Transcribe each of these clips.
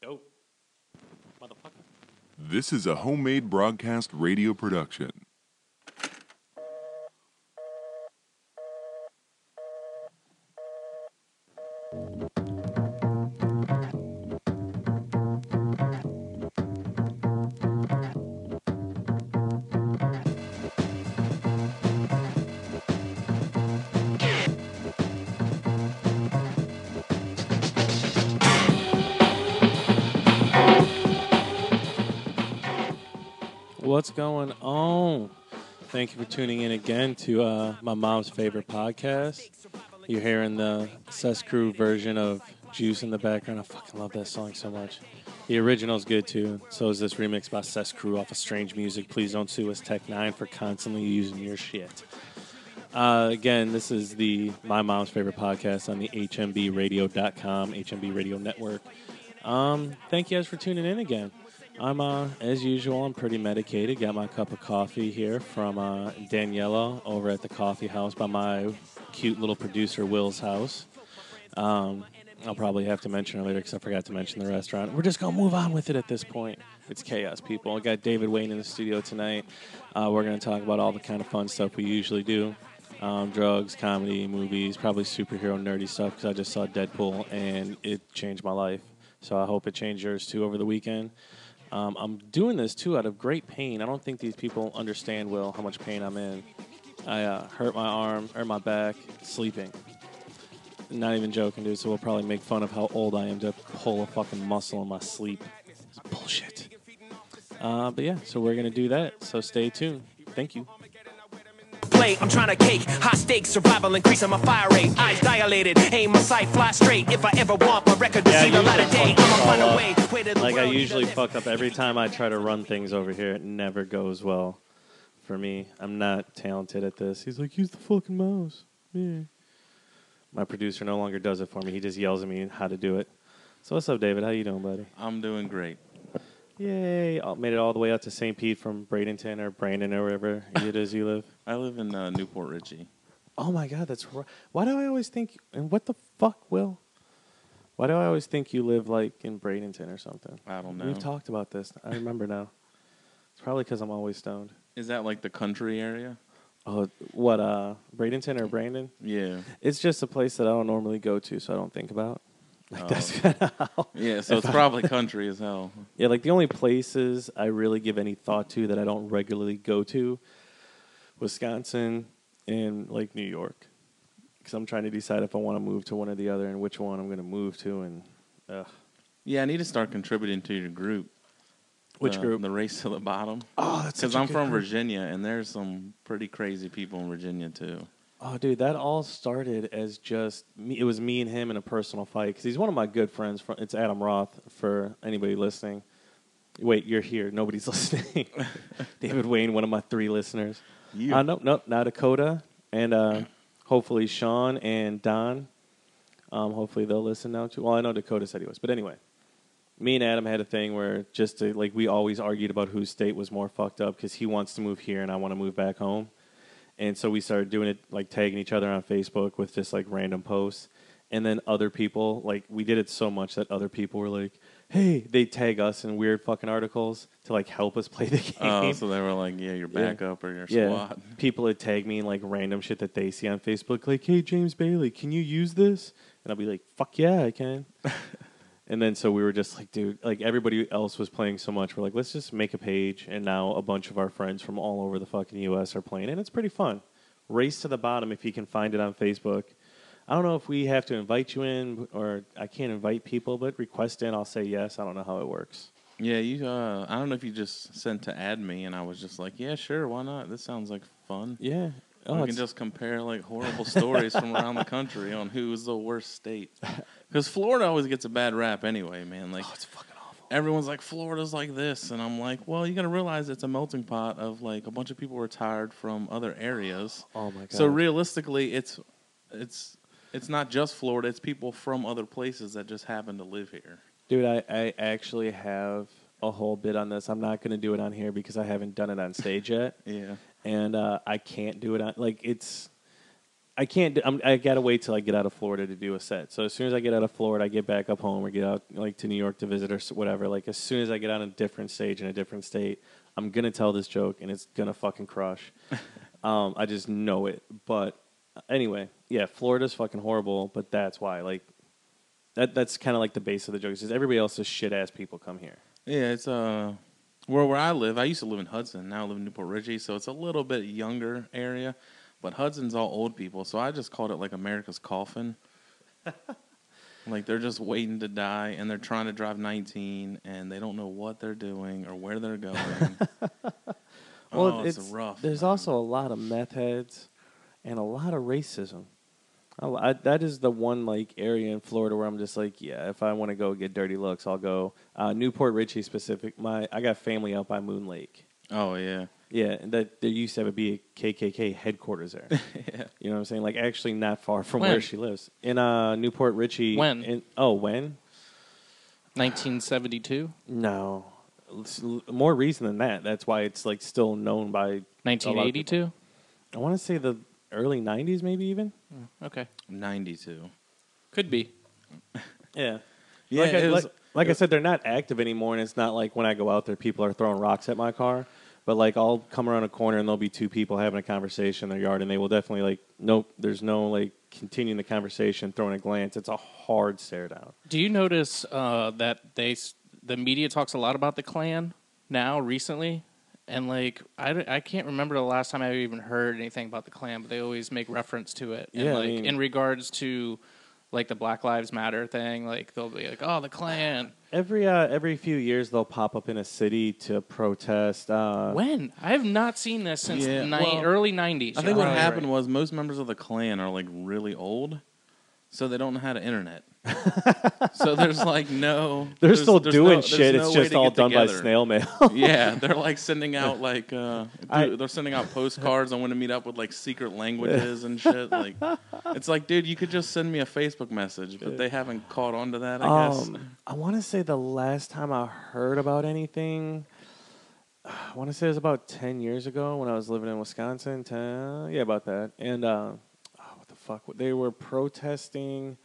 Go, motherfucker. This is a homemade broadcast radio production. What's going on? Thank you for tuning in again to my mom's favorite podcast. You're hearing the Cess Crew version of Juice in the background. I fucking love that song so much. The original's good too. So is this remix by Cess Crew off of Strange Music. Please don't sue us Tech9 for constantly using your shit. Again, this is my mom's favorite podcast on the HMBradio.com, HMB Radio Network. Thank you guys for tuning in again. I'm, as usual, I'm pretty medicated. Got my cup of coffee here from Daniela over at the coffee house by my cute little producer Will's house. I'll probably have to mention her later because I forgot to mention the restaurant. We're just going to move on with it at this point. It's chaos, people. I got David Wayne in the studio tonight. We're going to talk about all the kind of fun stuff we usually do. Drugs, comedy, movies, probably superhero nerdy stuff because I just saw Deadpool and it changed my life. So I hope it changed yours too over the weekend. I'm doing this, too, out of great pain. I don't think these people understand, Will, how much pain I'm in. I hurt my arm, hurt my back, sleeping. Not even joking, dude, so we'll probably make fun of how old I am to pull a fucking muscle in my sleep. It's bullshit. But yeah, so we're going to do that, so stay tuned. Thank you. I'm trying to cake, high stakes, survival, increasing my fire rate. Eyes dilated, aim my sight, fly straight. If I ever want my record to see the light of day, I'ma find a way. Like I usually fuck up every time I try to run things over here. It never goes well for me. I'm not talented at this. He's like, use the fucking mouse. Yeah. My producer no longer does it for me. He just yells at me how to do it. So what's up, David? How you doing, buddy? I'm doing great. Yay. Made it all the way out to St. Pete from Bradenton or Brandon or wherever it is you live. I live in Newport Richey. Oh, my God. That's right. Why do I always think... And what the fuck, Will? Why do I always think you live, like, in Bradenton or something? I don't know. We've talked about this. I remember now. It's probably because I'm always stoned. Is that like the country area? Oh, what, Bradenton or Brandon? Yeah. It's just a place that I don't normally go to, so I don't think about. Like, that's kind of how... Yeah, so it's probably country as hell. Yeah, like, the only places I really give any thought to that I don't regularly go to, Wisconsin and, like, New York. Because I'm trying to decide if I want to move to one or the other and which one I'm going to move to, and, Yeah, I need to start contributing to your group. Which group? The Race to the Bottom. Oh, that's because I'm from Virginia, and there's some pretty crazy people in Virginia too. Oh, dude, that all started as just me. It was me and him in a personal fight because he's one of my good friends. It's Adam Roth for anybody listening. Wait, you're here. Nobody's listening. David Wayne, one of my 3 listeners. Yeah. Nope. Now Dakota and hopefully Sean and Don. Hopefully they'll listen now too. Well, I know Dakota said he was, but anyway. Me and Adam had a thing where we always argued about whose state was more fucked up because he wants to move here and I want to move back home. And so we started doing it, like tagging each other on Facebook with just like random posts. And then other people, like we did it so much that other people were like, hey, they tag us in weird fucking articles to like help us play the game. Oh, so they were like, yeah, your backup or your squad. People would tag me in like random shit that they see on Facebook, like, hey, James Bailey, can you use this? And I'll be like, fuck yeah, I can. And then so we were just like, dude, like everybody else was playing so much. We're like, let's just make a page. And now a bunch of our friends from all over the fucking U.S. are playing. And it's pretty fun. Race to the Bottom, if you can find it on Facebook. I don't know if we have to invite you in or I can't invite people, but request in. I'll say yes. I don't know how it works. Yeah, I don't know if you just sent to add me. And I was just like, yeah, sure, why not? This sounds like fun. Yeah. We can just compare like horrible stories from around the country on who is the worst state. Because Florida always gets a bad rap anyway, man. Like, it's fucking awful. Everyone's like, Florida's like this, and I'm like, well, you got to realize it's a melting pot of like a bunch of people retired from other areas. Oh my god. So realistically, it's not just Florida; it's people from other places that just happen to live here. Dude, I actually have a whole bit on this. I'm not going to do it on here because I haven't done it on stage yet. Yeah. And I can't do it on, like, I can't. I gotta wait till I get out of Florida to do a set. So as soon as I get out of Florida, I get back up home or get out like to New York to visit or whatever. Like as soon as I get on a different stage in a different state, I'm gonna tell this joke and it's gonna fucking crush. I just know it. But anyway, yeah, Florida's fucking horrible. But that's why. Like that's kind of like the base of the joke. Is everybody else's shit ass people come here. Yeah, it's where I live. I used to live in Hudson. Now I live in Newport Richey, so it's a little bit younger area. But Hudson's all old people, so I just called it like America's Coffin. Like they're just waiting to die, and they're trying to drive 19, and they don't know what they're doing or where they're going. Well, it's rough. There's man. also a lot of meth heads and a lot of racism. That is the one like area in Florida where I'm just like, yeah, if I want to go get dirty looks, I'll go. Newport Richey specific. I got family out by Moon Lake. Oh yeah. Yeah, and that there used to be a KKK headquarters there. Yeah. You know what I'm saying? Like actually not far from When? where she lives in Newport Richey. When? When? 1972, No, it's more reason than that. That's why it's like still known by 1982. I want to say the early '90s, maybe even. Okay, 92. could be. Yeah. Yeah, Like, like I said, they're not active anymore, and it's not like when I go out there, people are throwing rocks at my car. But like, I'll come around a corner and there'll be two people having a conversation in their yard, and they will definitely like, nope, there's no like continuing the conversation, throwing a glance. It's a hard stare down. Do you notice that the media talks a lot about the Klan now recently? And like, I can't remember the last time I even heard anything about the Klan, but they always make reference to it. And Yeah, like I mean, in regards to like the Black Lives Matter thing, like they'll be like, "Oh, the Klan." Every few years they'll pop up in a city to protest. When? I have not seen this since Yeah, well, early 90s. I think what You're happened right. was most members of the Klan are like really old, so they don't know how to internet. So there's like no. They're still there's doing no- shit. there's It's no way just to all get done by together. snail mail. Yeah, they're like sending out like they're sending out postcards on when to meet up with like secret languages and shit. Like it's like, dude, you could just send me a Facebook message, but they haven't caught on to that. I guess. I want to say the last time I heard about anything, I want to say it was about 10 years ago when I was living in Wisconsin. Yeah, about that. And what the fuck? They were protesting.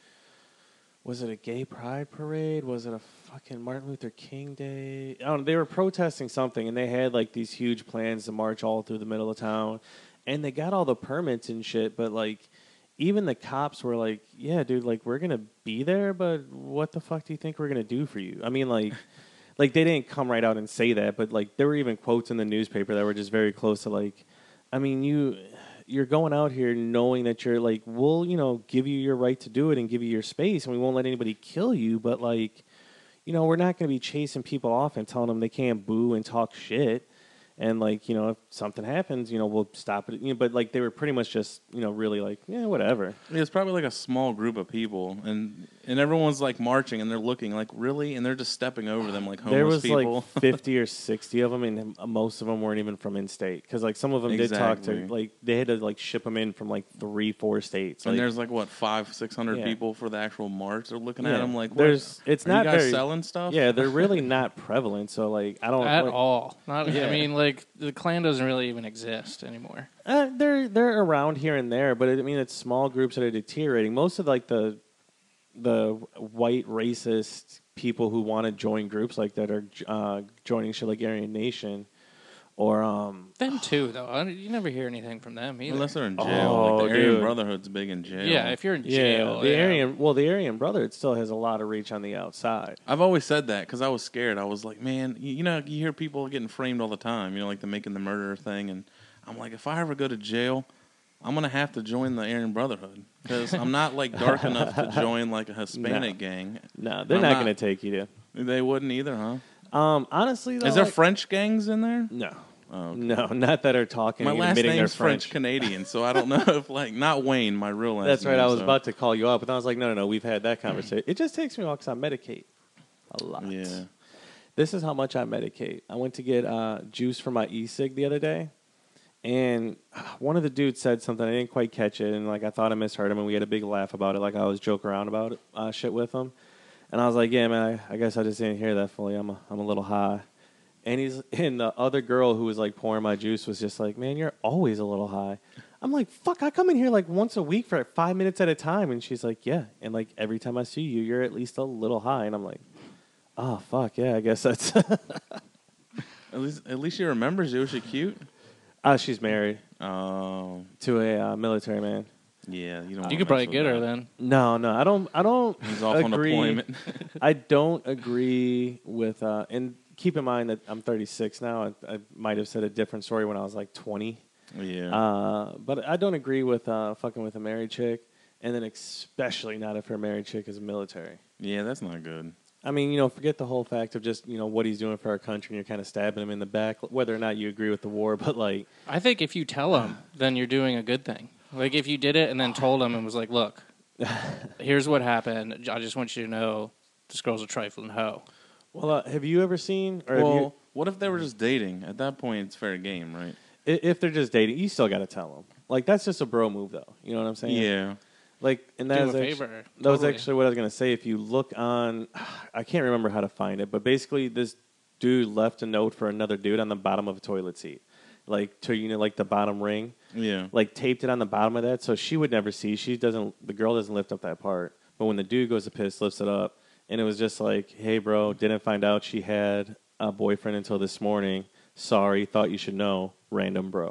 Was it a gay pride parade? Was it a fucking Martin Luther King Day? I don't know. They were protesting something, and they had like these huge plans to march all through the middle of town, and they got all the permits and shit. But like, even the cops were like, "Yeah, dude, like we're gonna be there, but what the fuck do you think we're gonna do for you?" I mean, like, like they didn't come right out and say that, but like there were even quotes in the newspaper that were just very close to like, I mean, you're going out here knowing that you're like, we'll, give you your right to do it and give you your space, and we won't let anybody kill you, but like, we're not going to be chasing people off and telling them they can't boo and talk shit. And like, if something happens, we'll stop it. But like, they were pretty much just, really like, yeah, whatever. Yeah, it's probably like a small group of people, and everyone's like marching, and they're looking like really, and they're just stepping over them like homeless There was people. like 50 or 60 of them, and most of them weren't even from in-state. Because like some of them did talk to, Exactly. like they had to like ship them in from like 3-4 states. and Like, there's like what 500-600 Yeah. people for the actual march. They're looking Yeah. at them like, what? There's, it's Are not you guys very, selling stuff? yeah, they're really not prevalent. So like, I don't At like, all. Not. Yeah. I mean, like the Klan doesn't really even exist anymore. They're around here and there, but I mean it's small groups that are deteriorating. Most of like the white racist people who want to join groups like that are joining shit like Aryan Nation or Them too, though. You never hear anything from them either. Unless they're in jail. Oh, like the Aryan dude. Brotherhood's big in jail. Yeah, if you're in yeah, jail. the Aryan Brotherhood still has a lot of reach on the outside. I've always said that because I was scared. I was like, man, you hear people getting framed all the time. Like the making the murderer thing, and I'm like, if I ever go to jail, I'm gonna have to join the Aryan Brotherhood because I'm not like dark enough to join like a Hispanic gang. No, they're I'm not not. going to take you to. They wouldn't either, huh? Honestly, though, Is there like- French gangs in there? No. Oh, okay. No, not that are talking My and last admitting they're name's French Canadian, so I don't know if like not Wayne, my real last That's name. right. I was so- about to call you up, but I was like, no. We've had that conversation. It just takes me a while because I medicate a lot. Yeah. This is how much I medicate. I went to get juice for my e-cig the other day, and one of the dudes said something. I didn't quite catch it, and like I thought I misheard him, and we had a big laugh about it. Like I was joking around about it, shit with him, and I was like, yeah, man, I guess I just didn't hear that fully. I'm a little high. And the other girl who was like pouring my juice was just like, man, you're always a little high. I'm like, fuck, I come in here like once a week for like 5 minutes at a time. And she's like, yeah. And like every time I see you, you're at least a little high. And I'm like, oh, fuck, yeah, I guess that's... At least she remembers you. Is she cute? She's married Oh, to a military man. yeah. You don't. You could probably get her then. No, I don't He's off on agree. deployment. I don't agree with, and keep in mind that I'm 36 now. I might have said a different story when I was like 20. Yeah. But I don't agree with fucking with a married chick, and then especially not if her married chick is military. Yeah, that's not good. I mean, forget the whole fact of just, what he's doing for our country, and you're kind of stabbing him in the back, whether or not you agree with the war, but like... I think if you tell him, then you're doing a good thing. Like, if you did it and then told him and was like, look, here's what happened. I just want you to know this girl's a trifling hoe. Well, have you ever seen... Or Well, what if they were just dating? At that point, it's fair game, right? if they're just dating, you still got to tell them. Like, that's just a bro move, though. You know what I'm saying? Yeah. Like, and Do that a was favor. that was Totally. actually what I was gonna say. If you look on, I can't remember how to find it, but basically, this dude left a note for another dude on the bottom of a toilet seat, like to like the bottom ring, Yeah. like taped it on the bottom of that, so she would never see. The girl doesn't lift up that part, but when the dude goes to piss, lifts it up, and it was just like, hey, bro, didn't find out she had a boyfriend until this morning. Sorry, thought you should know. Random bro.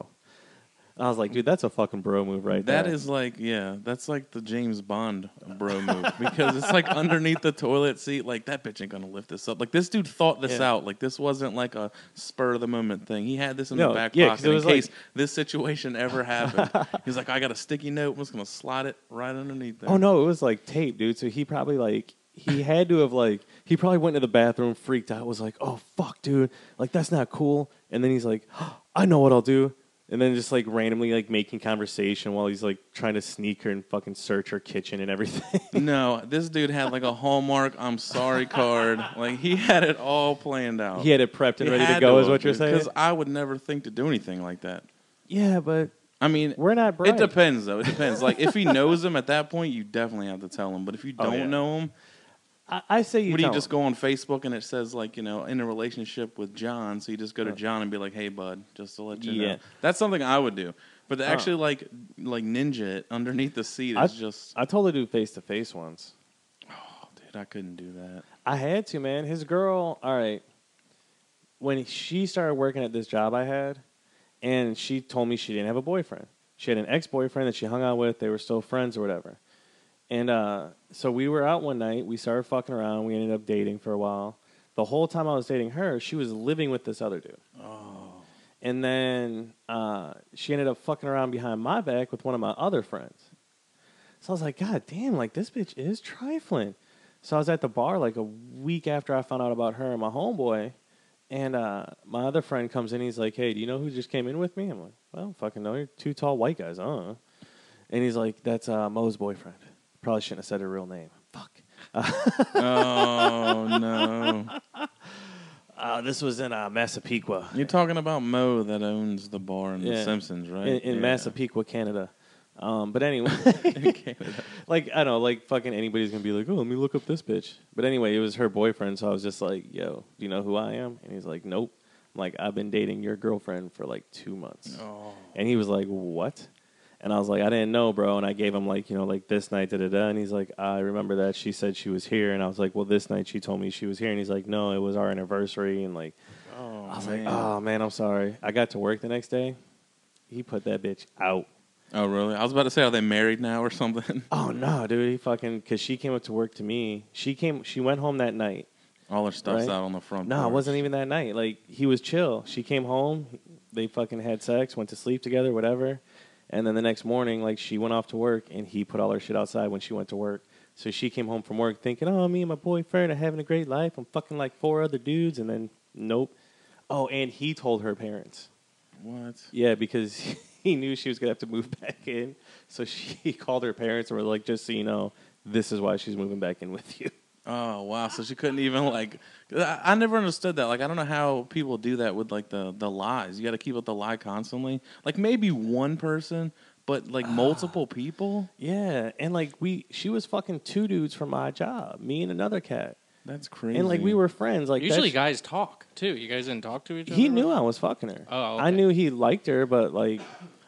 I was like, dude, that's a fucking bro move right there. That is like, yeah, that's like the James Bond bro move because it's like underneath the toilet seat. Like, that bitch ain't gonna lift this up. Like, this dude thought this out. Like, this wasn't like a spur of the moment thing. He had this in the back pocket in case this situation ever happened. He's like, I got a sticky note. I'm just gonna slide it right underneath there. Oh no, it was like tape, dude. So he probably he had to have he probably went to the bathroom, freaked out, was like, oh fuck, dude, like that's not cool. And then he's like, I know what I'll do. And then just randomly making conversation while he's trying to sneak her and fucking search her kitchen and everything. No, this dude had a Hallmark I'm sorry card. Like, he had it all planned out. He had it prepped and ready to go, is what you're saying? Because I would never think to do anything like that. Yeah, but I mean, we're not bright. It depends, though. It depends. Like, if he knows him at that point, you definitely have to tell him. But if you don't know him, I say you would you don't. just go on Facebook and it says, in a relationship with John, so you just go to John and be like, hey, bud, just to let you know. That's something I would do. But to actually, like ninja it underneath the seat is just... I told her to do face-to-face once. Oh, dude, I couldn't do that. I had to, man. His girl, all right, when she started working at this job I had, and she told me she didn't have a boyfriend. She had an ex-boyfriend that she hung out with. They were still friends or whatever. And so we were out one night. We started fucking around. We ended up dating for a while. The whole time I was dating her, she was living with this other dude. Oh. And then she ended up fucking around behind my back with one of my other friends. So I was like, God damn, this bitch is trifling. So I was at the bar a week after I found out about her and my homeboy. And my other friend comes in. He's like, hey, do you know who just came in with me? I'm like, well, I don't fucking know. You're two tall white guys, huh? And he's like, that's Mo's boyfriend. Probably shouldn't have said her real name. Fuck. Oh, no. This was in Massapequa. You're talking about Mo that owns the bar in The Simpsons, right? In Massapequa, Canada. But anyway, I don't know, fucking anybody's going to be like, oh, let me look up this bitch. But anyway, it was her boyfriend, so I was just like, yo, do you know who I am? And he's like, nope. I'm like, I've been dating your girlfriend for 2 months. Oh. And he was like, what? And I was like, I didn't know, bro. And I gave him this night, da-da-da. And he's like, I remember that. She said she was here. And I was like, well, this night she told me she was here. And he's like, no, it was our anniversary. And I was like, oh, man, I'm sorry. I got to work the next day. He put that bitch out. Oh, really? I was about to say, are they married now or something? Oh, no, dude. He fucking, because she came up to work to me. She went home that night. All her stuff's out on the front No, porch. it wasn't even that night. He was chill. She came home. They fucking had sex, went to sleep together, whatever. And then the next morning, she went off to work, and he put all her shit outside when she went to work. So she came home from work thinking, oh, me and my boyfriend are having a great life. I'm fucking 4 other dudes. And then, nope. Oh, and he told her parents. What? Yeah, because he knew she was going to have to move back in. So he called her parents and were like, just so you know, this is why she's moving back in with you. Oh, wow. So she couldn't even, I never understood that. I don't know how people do that with, the lies. You got to keep up the lie constantly. Maybe one person, but, multiple people? Yeah, and, she was fucking 2 dudes from my job, me and another cat. That's crazy. And, we were friends. Usually guys talk, too. You guys didn't talk to each other? He knew I was fucking her. Oh, okay. I knew he liked her, but,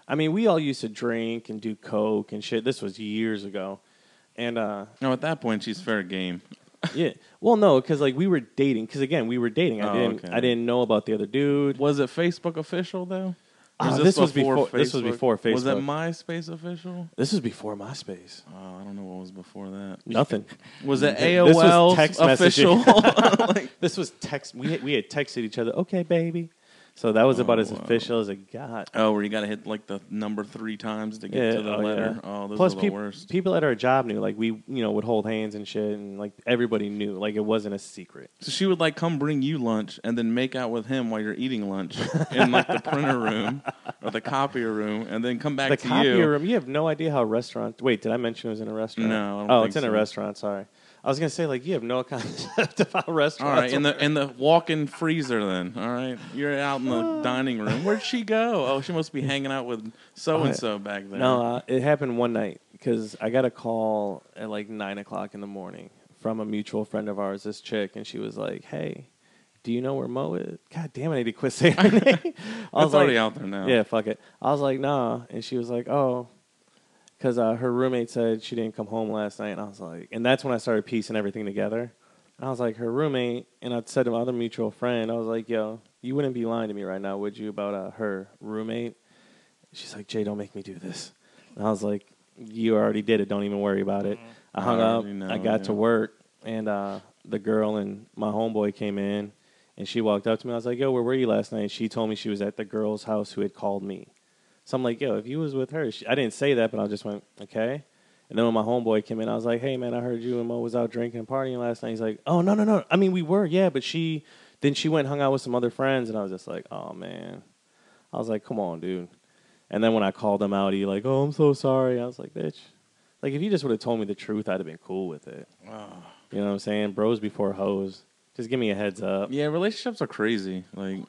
I mean, we all used to drink and do coke and shit. This was years ago, and No, at that point, she's fair game. yeah. Well, no, because like we were dating. Because again, we were dating. I okay. didn't know about the other dude. Was it Facebook official, though? Or is This was before Facebook. Was it MySpace official? This was before MySpace. Oh, I don't know what was before that. Nothing. Was it This was AOL text official? messaging. This was text. We had texted each other. Okay, baby. So that was about as wow. official as it got. Oh, where you got to hit like the number 3 times to get to the letter. Yeah. Oh, those Plus, are the worst. people at our job knew. Like we, would hold hands and shit, and like everybody knew. Like it wasn't a secret. So she would like come bring you lunch and then make out with him while you're eating lunch in like the printer room or the copier room, and then come back The to copier you. room. You have no idea how a restaurant. Wait, did I mention it was in a restaurant? No, I don't Oh, think it's in a so. restaurant. Sorry. I was gonna say like you have no concept about restaurants. All right, in the walk-in freezer then. All right, you're out in the dining room. Where'd she go? Oh, she must be hanging out with so and so back there. No, it happened one night because I got a call at like 9:00 in the morning from a mutual friend of ours, this chick, and she was like, "Hey, do you know where Mo is?" God damn it, I need to quit saying her name. I was It's already like, out there now. Yeah, fuck it. I was like, nah, and she was like, oh, because her roommate said she didn't come home last night, and I was like, and that's when I started piecing everything together. And I was like, her roommate, and I said to my other mutual friend, I was like, yo, you wouldn't be lying to me right now, would you, about her roommate? She's like, Jay, don't make me do this. And I was like, you already did it. Don't even worry about it. I hung up. already know, I got to work, and the girl and my homeboy came in, and she walked up to me. I was like, yo, where were you last night? She told me she was at the girl's house who had called me. So I'm like, yo, if you was with her, I didn't say that, but I just went, okay. And then when my homeboy came in, I was like, hey, man, I heard you and Mo was out drinking and partying last night. He's like, oh, no. I mean, we were, yeah, but she went and hung out with some other friends, and I was just like, oh, man. I was like, come on, dude. And then when I called him out, he like, oh, I'm so sorry. I was like, bitch. Like, if you just would have told me the truth, I'd have been cool with it. Oh. You know what I'm saying? Bros before hoes. Just give me a heads up. Yeah, relationships are crazy. Like,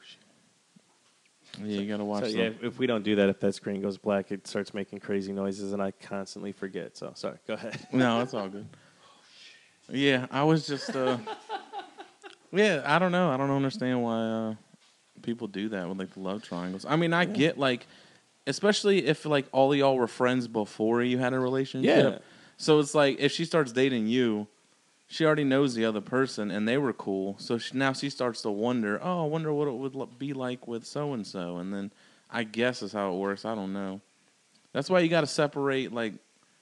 yeah, you gotta watch So, them. yeah, if we don't do that, if that screen goes black, it starts making crazy noises, and I constantly forget. So, sorry. Go ahead. No, it's all good. Yeah, I was just, yeah, I don't know. I don't understand why people do that with, like, the love triangles. I mean, I get, like, especially if, like, all of y'all were friends before you had a relationship. Yeah. So it's like, if she starts dating you, she already knows the other person, and they were cool. So now she starts to wonder, oh, I wonder what it would be like with so-and-so. And then I guess is how it works. I don't know. That's why you got to separate, like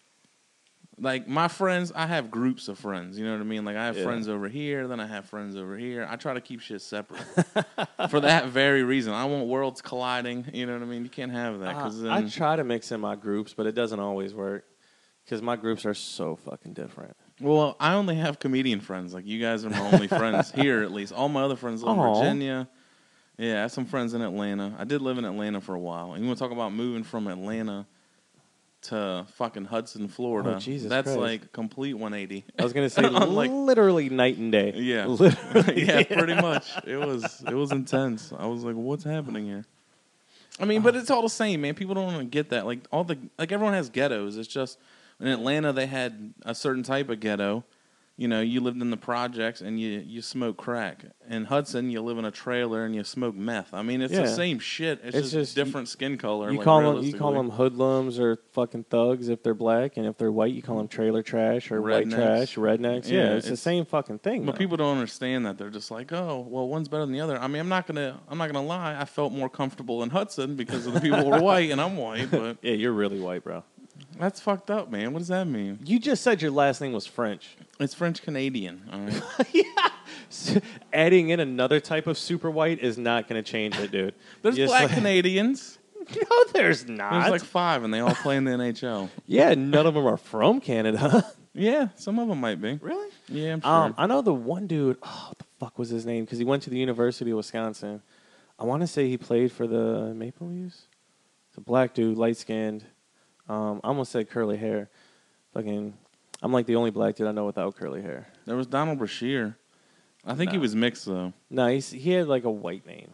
my friends, I have groups of friends. You know what I mean? Like, I have friends over here, then I have friends over here. I try to keep shit separate for that very reason. I want worlds colliding. You know what I mean? You can't have that. Cause then, I try to mix in my groups, but it doesn't always work because my groups are so fucking different. well, I only have comedian friends. Like, you guys are my only friends here, at least. All my other friends live in Aw. Virginia. Yeah, I have some friends in Atlanta. I did live in Atlanta for a while. And you want to talk about moving from Atlanta to fucking Hudson, Florida. Oh, Jesus That's Christ. like complete 180. I was gonna say Like- literally night and day. Yeah. Literally. Yeah, pretty much. It was intense. I was like, what's happening here? I mean, but it's all the same, man. People don't get that. Like everyone has ghettos. It's just in Atlanta they had a certain type of ghetto. You know, you lived in the projects and you smoke crack. In Hudson, you live in a trailer and you smoke meth. I mean, it's the Yeah. same shit. It's It's just just- different skin color. You like, call them realistically. hoodlums or fucking thugs if they're black, and if they're white, you call them trailer trash or white Rednecks. trash, rednecks. Yeah, Yeah, it's the it's- same fucking thing. But though. people don't understand that. They're just like, oh, well, one's better than the other. I mean, I'm not gonna lie. I felt more comfortable in Hudson because of the people who were white, and I'm white. But Yeah, you're really white, bro. that's fucked up, man. What does that mean? You just said your last name was French. It's French Canadian. All right. Adding in another type of super white is not going to change it, dude. There's Just black like- Canadians. No, there's not. There's like 5, and they all play in the NHL. Yeah, none of them are from Canada. Yeah, some of them might be. Really? Yeah, I'm sure. I know the one dude. Oh, what the fuck was his name? Because he went to the University of Wisconsin. I want to say he played for the Maple Leafs. It's a black dude, light skinned. I almost said curly hair. Fucking, I'm like the only black dude I know without curly hair. There was Donald Brashear. I think he No. was mixed, though. No, he had like a white name.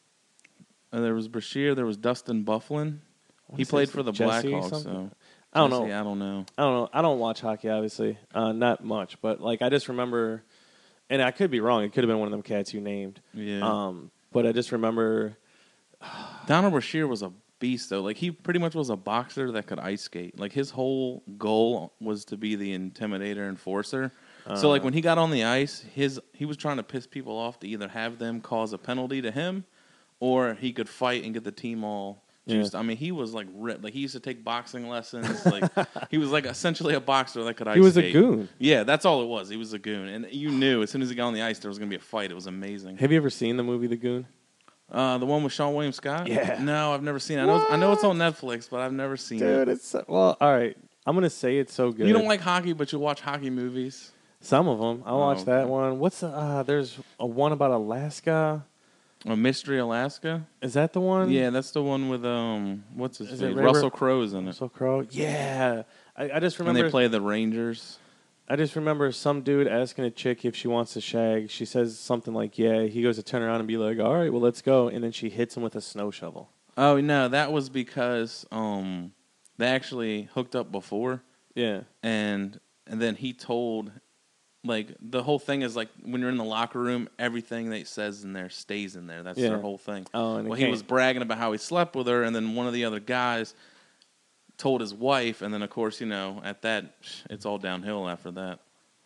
There was Brashear. There was Dustin Bufflin. I He wanna say played it's for the Jesse or Blackhawks, something. so... I don't Jesse, know. I don't know. I don't know. I don't watch hockey, obviously. Not much, but like I just remember, and I could be wrong. It could have been one of them cats you named. Yeah. But I just remember. Donald Brashear was a beast though. Like he pretty much was a boxer that could ice skate. Like his whole goal was to be the intimidator enforcer. So like when he got on the ice, he was trying to piss people off to either have them cause a penalty to him, or he could fight and get the team all juiced. Yeah. I mean, he was like ripped. Like he used to take boxing lessons. Like he was like essentially a boxer that could ice skate. He was a goon. Yeah, that's all it was. He was a goon, and you knew as soon as he got on the ice there was going to be a fight. It was amazing. Have you ever seen the movie The Goon? The one with Sean William Scott? Yeah. No, I've never seen it. I know it's on Netflix, but I've never seen Dude, it. it's well, all right. I'm gonna say it's so good. You don't like hockey, but you watch hockey movies. Some of them. I watched that okay. one. What's the? There's a one about Alaska. A Mystery Alaska? Is that the one? Yeah, that's the one with what's his Is face? it Russell Crowe's in it. Russell Crowe. Yeah. I just And remember. they play the Rangers. I just remember some dude asking a chick if she wants to shag. She says something like, "Yeah." He goes to turn around and be like, "All right, well, let's go." And then she hits him with a snow shovel. Oh no, that was because they actually hooked up before, Yeah. and then he told, like, the whole thing is like when you're in the locker room, everything that he says in there stays in there. That's Yeah. their whole thing. Oh, and Well, he was bragging about how he slept with her, and then one of the other guys told his wife, and then of course, at that, it's all downhill after that.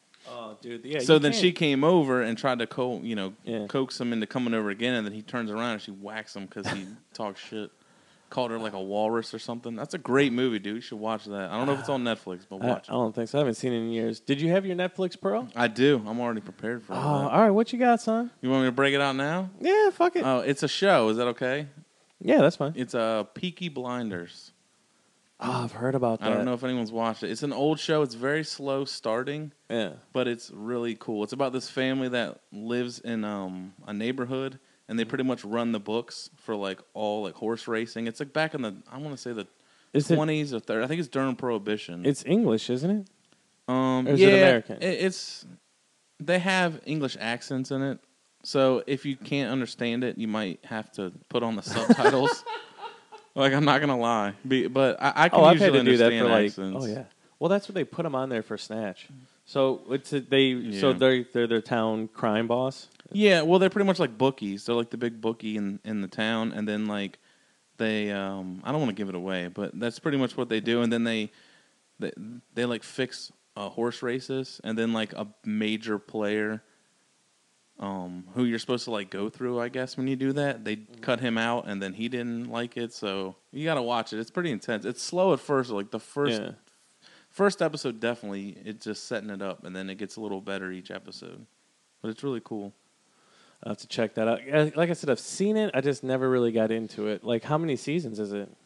Oh, dude. Yeah. So you then can't- she came over and tried to Yeah. coax him into coming over again, and then he turns around and she whacks him because he talks shit. Called her like a walrus or something. That's a great movie, dude. You should watch that. I don't know if it's on Netflix, but I watch it. don't think so. I haven't seen it in years. Did you have your Netflix Pro? I do. I'm already prepared for Oh, that. all right. What you got, son? You want me to break it out now? Yeah, fuck it. Oh, it's a show. Is that okay? Yeah, that's fine. It's Peaky Blinders. Oh, I've heard about that. I don't know if anyone's watched it. It's an old show. It's very slow starting, Yeah. but it's really cool. It's about this family that lives in a neighborhood, and they pretty much run the books for like all like horse racing. It's like back in the I want to say the Is it? 20s or 30s. I think it's during Prohibition. It's English, isn't it? or is yeah, it American? It's they have English accents in it, so if you can't understand it, you might have to put on the subtitles. Like I'm not gonna lie, but I can I've had usually to do that understand for like. accents. Oh yeah. Well, that's what they put them on there for Snatch. So it's Yeah. So they're their town crime boss. Yeah, well, they're pretty much like bookies. They're like the big bookie in the town, and then like they I don't want to give it away, but that's pretty much what they do. And then they like fix horse races, and then like a major player who you're supposed to like go through, I guess, when you do that, they cut him out, and then he didn't like it, so you got to watch it. It's pretty intense. It's slow at first, like the first episode definitely it's just setting it up, and then it gets a little better each episode. But it's really cool. I'll have to check that out. Like I said, I've seen it. I just never really got into it. Like, how many seasons is it?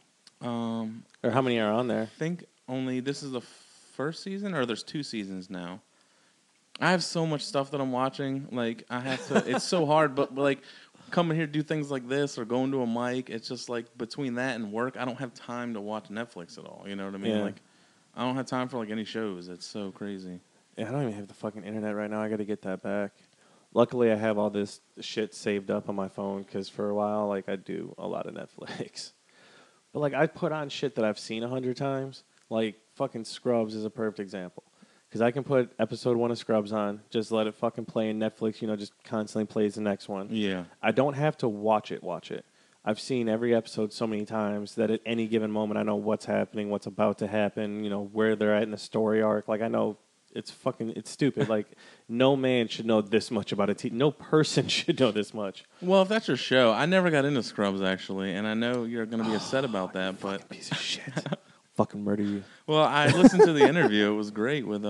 Or how many are on there? I think only this is the first season, or there's 2 seasons now. I have so much stuff that I'm watching. Like I have to. It's so hard, but like coming here to do things like this or going to a mic, it's just like between that and work, I don't have time to watch Netflix at all. You know what I mean? Yeah. Like I don't have time for like any shows. It's so crazy. Yeah, I don't even have the fucking internet right now. I got to get that back. Luckily, I have all this shit saved up on my phone because for a while, like, I do a lot of Netflix. But, like, I put on shit that I've seen 100 times. Like, fucking Scrubs is a perfect example. Because I can put episode 1 of Scrubs on, just let it fucking play, and Netflix, just constantly plays the next one. Yeah. I don't have to watch it. I've seen every episode so many times that at any given moment, I know what's happening, what's about to happen, where they're at in the story arc. Like, I know it's stupid. Like, no man should know this much about a team. No person should know this much. Well, if that's your show, I never got into Scrubs actually, and I know you're going to be upset about that, but Piece of shit. Fucking murder you. well, I listened to the interview. It was great with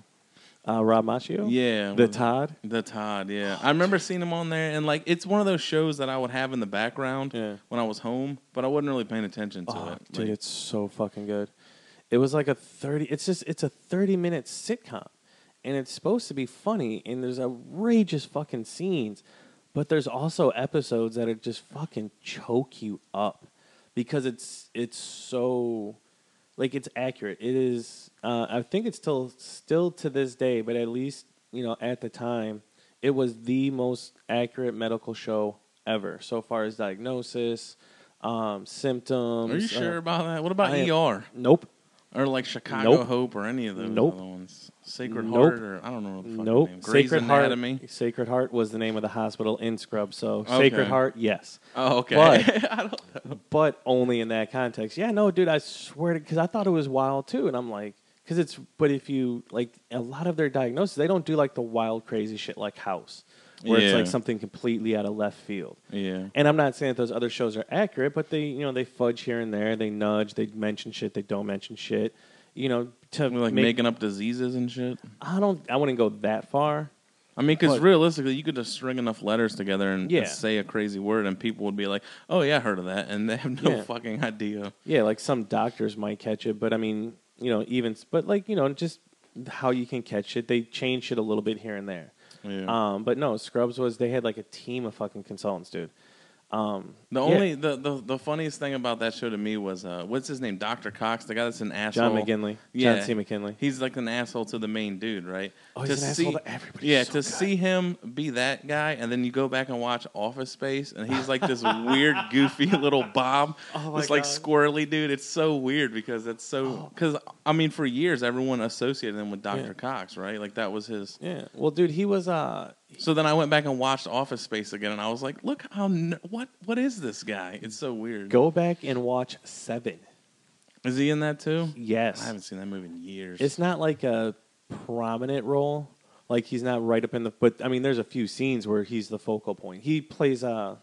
Rob Macchio? yeah, The with- Todd? The Todd, yeah. I remember seeing him on there, and like it's one of those shows that I would have in the background Yeah. when I was home, but I wasn't really paying attention to it. Dude, Like, it's so fucking good. It was like it's a 30-minute sitcom. And it's supposed to be funny, and there's outrageous fucking scenes. But there's also episodes that are just fucking choke you up. Because it's so, like, it's accurate. It is, I think it's still to this day, but at least, at the time, it was the most accurate medical show ever. So far as diagnosis, symptoms. are you sure about that? What about I am- ER? Nope. Or like Chicago Nope. Hope or any of those Nope. other ones. Sacred Nope. Heart or I don't know what the fucking Nope. name. Grey's Anatomy. Sacred Heart was the name of the hospital in Scrubs. So Okay. Sacred Heart, yes. Oh, okay. But- I don't know. But only in that context. Yeah, no, dude, I swear to, because I thought it was wild too, and I'm like, but if you like a lot of their diagnoses, they don't do like the wild, crazy shit like House, where it's Yeah. like something completely out of left field. Yeah. And I'm not saying that those other shows are accurate, but they fudge here and there, they nudge, they mention shit, they don't mention shit. To Like making up diseases and shit. I wouldn't go that far. I mean, because But- realistically, you could just string enough letters together and Yeah. say a crazy word, and people would be like, "Oh yeah, I heard of that," and they have no Yeah. fucking idea. Yeah, like some doctors might catch it, but I mean, just how you can catch it, they change shit a little bit here and there. Yeah. But no, Scrubs they had like a team of fucking consultants, dude. The funniest thing about that show to me was what's his name, Dr. Cox, the guy that's an asshole. John McGinley. Yeah. John C. McKinley. He's like an asshole to the main dude, right? Oh, he's an asshole to everybody. Yeah, So to good. see him be that guy, and then you go back and watch Office Space, and he's like this weird, goofy little Bob, Oh my this like God. squirrely dude. It's so weird because it's so because I mean, for years everyone associated him with Dr. Yeah. Cox, right? Like that was his. Yeah. Well, dude, he was So then I went back and watched Office Space again, and I was like, look how what is this guy? It's so weird. go back and watch Seven. Is he in that too? Yes. I haven't seen that movie in years. It's not like a prominent role. Like he's not right up in the. But I mean, there's a few scenes where he's the focal point. He plays I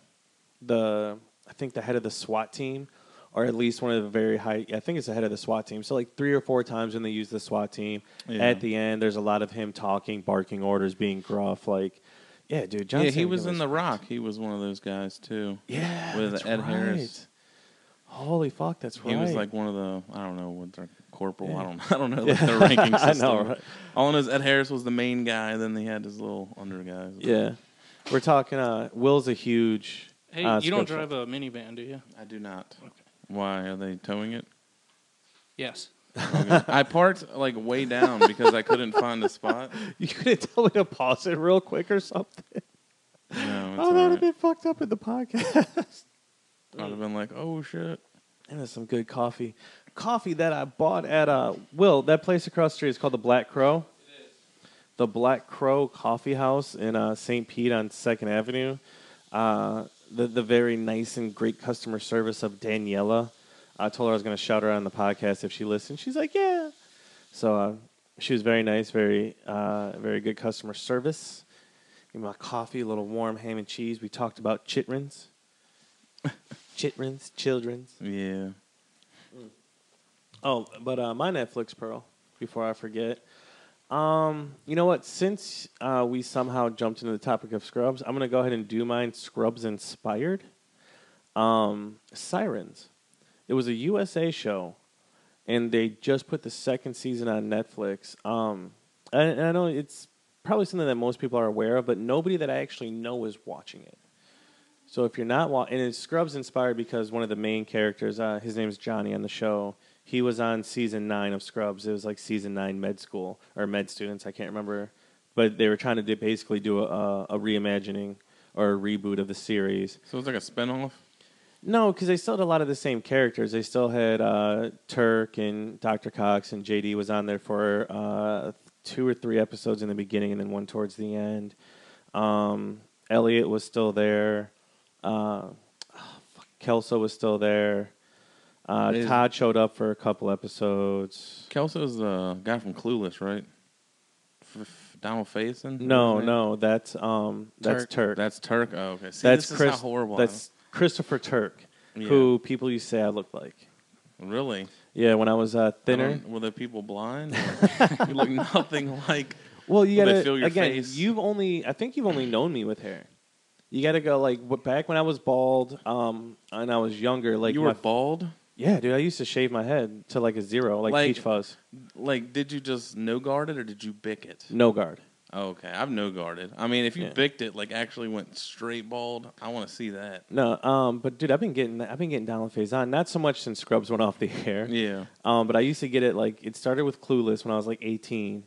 think the head of the SWAT team, or at least one of the very high. I think it's the head of the SWAT team. So like 3 or 4 times when they use the SWAT team, Yeah. at the end there's a lot of him talking, barking orders, being gruff. Like, yeah, dude. John yeah, he Cena was in The Rock. He was one of those guys too. Yeah, with that's Ed right. Harris. Holy fuck, that's right. He was like one of the I don't know what their corporal. Yeah. I don't know like their ranking I system. know, right? All I know is Ed Harris was the main guy. Then he had his little under guys. Yeah, we're talking. Will's a huge. Hey, you don't Scrubs drive a minivan, do you? I do not. Why are they towing it? Yes. Okay. I parked like way down because I couldn't find a spot. You couldn't tell me to pause it real quick or something. No, it's Oh, that would all have right. been fucked up in the podcast. I'd have been like, oh shit. And there's some good coffee. Coffee that I bought at Will. That place across the street is called the Black Crow. It is. The Black Crow Coffee House in St. Pete on 2nd Avenue. The very nice and great customer service of Daniela. I told her I was going to shout her out on the podcast if she listened. She's like, yeah. So she was very nice, very good customer service. Give me my coffee, a little warm ham and cheese. We talked about chitrins. Children's. Yeah. Oh, but my Netflix Pearl, before I forget. You know what? Since we somehow jumped into the topic of Scrubs, I'm going to go ahead and do mine Scrubs inspired. Sirens. It was a USA show, and they just put the 2nd season on Netflix. And I know it's probably something that most people are aware of, but nobody that I actually know is watching it. So if you're not watching, and it's Scrubs inspired because one of the main characters, his name's Johnny on the show, he was on season 9 of Scrubs. It was like season 9 med school, or med students, I can't remember. But they were trying to basically do a reimagining or a reboot of the series. So it's like a spinoff. No, because they still had a lot of the same characters. They still had Turk and Dr. Cox, and JD was on there for 2 or 3 episodes in the beginning and then one towards the end. Elliot was still there. Kelso was still there. Todd showed up for a couple episodes. Kelso's the guy from Clueless, right? Donald Faison? No, that's Turk. That's Turk. Oh, okay. See, That's this Chris. is how horrible I am. That's Christopher Turk, Yeah. who people used to say I looked like. Really? Yeah, when I was thinner. Were there people blind? You look nothing like. Well, you Will they gotta feel your again. face? I think you've only known me with hair. You gotta go like back when I was bald, and I was younger. Like You were bald? Yeah, dude. I used to shave my head to like a 0, like Peach Fuzz. Like, did you just no guard it or did you bick it? No guard. Oh, okay, I've no guarded. I mean, if you Yeah. bicked it, like actually went straight bald, I want to see that. No, but dude, I've been getting Donald Faison. Not so much since Scrubs went off the air. Yeah. But I used to get it like it started with Clueless when I was like 18.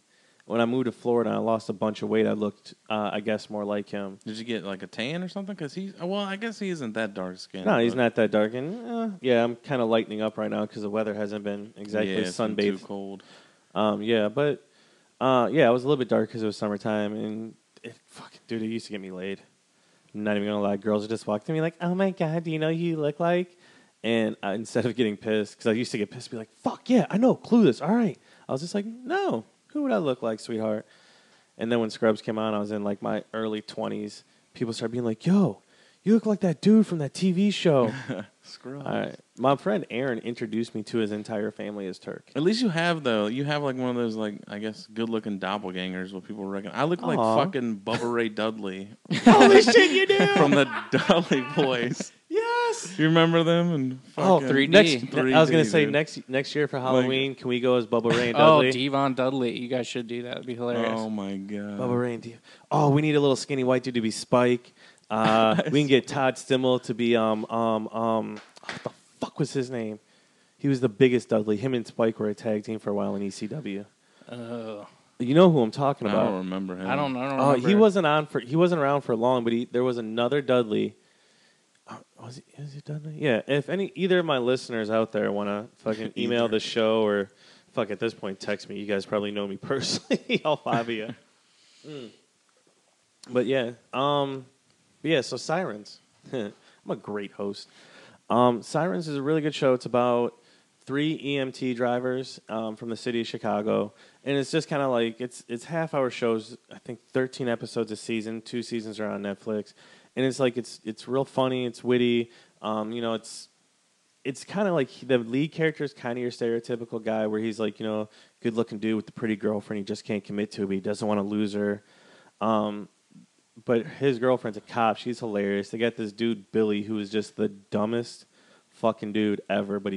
when I moved to Florida and I lost a bunch of weight, I looked, I guess, more like him. Did you get like a tan or something? Because I guess he isn't that dark skinned. No, he's not that dark. And yeah, I'm kind of lightening up right now because the weather hasn't been exactly it's been sunbathed. too cold. Yeah, but yeah, I was a little bit dark because it was summertime, and dude, it used to get me laid. I'm not even gonna lie, girls would just walk to me like, "Oh my god, do you know who you look like?" And instead of getting pissed, because I used to get pissed, be like, "Fuck yeah, I know, Clueless, all right." I was just like, "No, who would I look like, sweetheart?" And then when Scrubs came on, I was in like my early 20s. People started being like, "Yo, you look like that dude from that TV show." Scrubs. All right. My friend Aaron introduced me to his entire family as Turk. At least you have though. You have like one of those like I guess good looking doppelgangers. What people reckon. I look like Aw. fucking Bubba Ray Dudley Holy shit, you do! from the Dudley Boys. Yes. You remember them? And Oh, fucking 3D. Next, I was gonna 3D, say dude. next year for Halloween, can we go as Bubba Ray and Oh, Dudley? Devon Dudley. You guys should do that. It'd be hilarious. Oh my god. Bubba Ray and Dave. Oh, we need a little skinny white dude to be Spike. We can get Todd Stimmel to be what the fuck was his name? He was the biggest Dudley. Him and Spike were a tag team for a while in ECW. Oh. You know who I'm talking I about? don't remember him. I don't Oh, remember. he wasn't around for long, but there was another Dudley. Was he Dudley? Yeah. If either of my listeners out there want to fucking email the show or fuck at this point text me, you guys probably know me personally, all five of you. But yeah, so Sirens. I'm a great host. Sirens is a really good show. It's about 3 EMT drivers from the city of Chicago, and it's just kind of like it's half-hour shows. I think 13 episodes a season. 2 seasons are on Netflix, and it's like it's real funny. It's witty. It's kind of like the lead character is kind of your stereotypical guy where he's like good-looking dude with the pretty girlfriend he just can't commit to, but he doesn't want to lose her. But his girlfriend's a cop. She's hilarious. They got this dude, Billy, who is just the dumbest fucking dude ever. But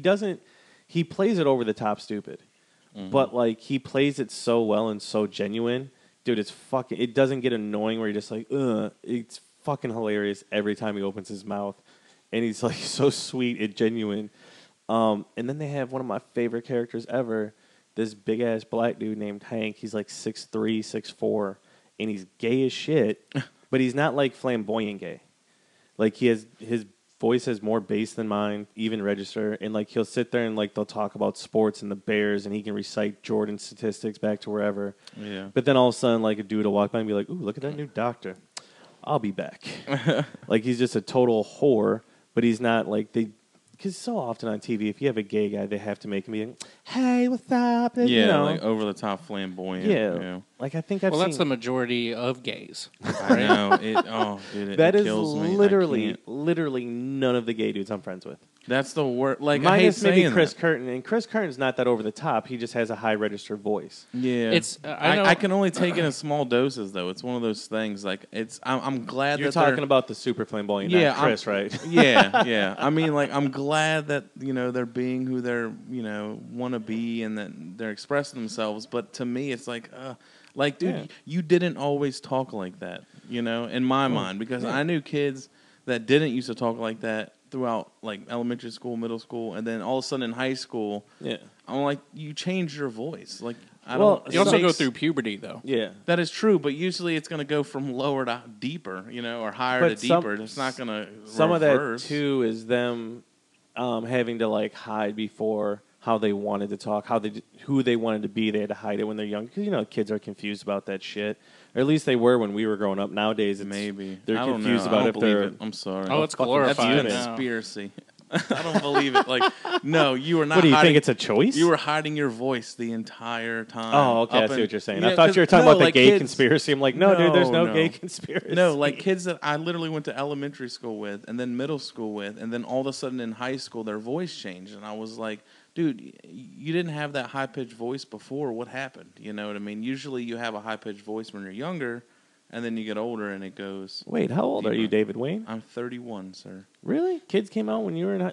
he plays it over the top stupid. Mm-hmm. But, like, he plays it so well and so genuine. Dude, it doesn't get annoying where you're just like, ugh. It's fucking hilarious every time he opens his mouth. And he's, like, so sweet and genuine. And then they have one of my favorite characters ever, this big-ass black dude named Hank. He's, like, 6'3", 6'4", and he's gay as shit, but he's not like flamboyant gay. Like his voice has more bass than mine, even register, and like he'll sit there and like they'll talk about sports and the Bears, and he can recite Jordan statistics back to wherever. Yeah. But then all of a sudden, like a dude will walk by and be like, "Ooh, look at that new doctor. I'll be back." Like he's just a total whore, but he's not like they. Because so often on TV, if you have a gay guy, they have to make him be like, "Hey, what's up?" And, Yeah, like over the top flamboyant. Yeah. Like I think I've seen. Well, that's the majority of gays. I know. Dude, That it is kills me. literally none of the gay dudes I'm friends with. That's the worst. Like Minus I hate maybe saying Chris that. Curtin, and Chris Curtin's not that over the top. He just has a high register voice. Yeah, It's I know I can only take it in small doses though. It's one of those things. Like I'm glad You're that they're- talking about the super flamboyant, Yeah, not Chris, right? yeah. I mean, like, I'm glad that they're being who they're want to be and that they're expressing themselves. But to me, it's like, dude, Yeah. you didn't always talk like that, in my mind, because I knew kids that didn't used to talk like that throughout like elementary school, middle school, and then all of a sudden in high school, Yeah. I'm like, you changed your voice, like. Well, you also it go makes- through puberty though. Yeah. That is true, but usually it's going to go from lower to deeper, or higher But to some- deeper. It's not going to Some of that reverse. too is them having to like hide before how they wanted to talk, who they wanted to be. They had to hide it when they're young because kids are confused about that shit, or at least they were when we were growing up. Nowadays, it's, Maybe they're I don't confused know. about I don't if believe they're. it. I'm sorry. Oh, it's fucking glorified that's now. conspiracy. I don't believe it. Like, no, you were not. What do you hiding, think? It's a choice? You were hiding your voice the entire time. Oh, okay. I Up see in- what you're saying. Yeah, I thought you were 'cause- talking no, about the like gay kids- conspiracy. I'm like, no, dude, there's no No. gay conspiracy. No, like kids that I literally went to elementary school with, and then middle school with, and then all of a sudden in high school their voice changed, and I was like, dude, you didn't have that high pitched voice before. What happened? You know what I mean? Usually you have a high pitched voice when you're younger, and then you get older and it goes. Wait, how old are you, deeper. David Wayne? I'm 31, sir. Really? Kids came out when you were in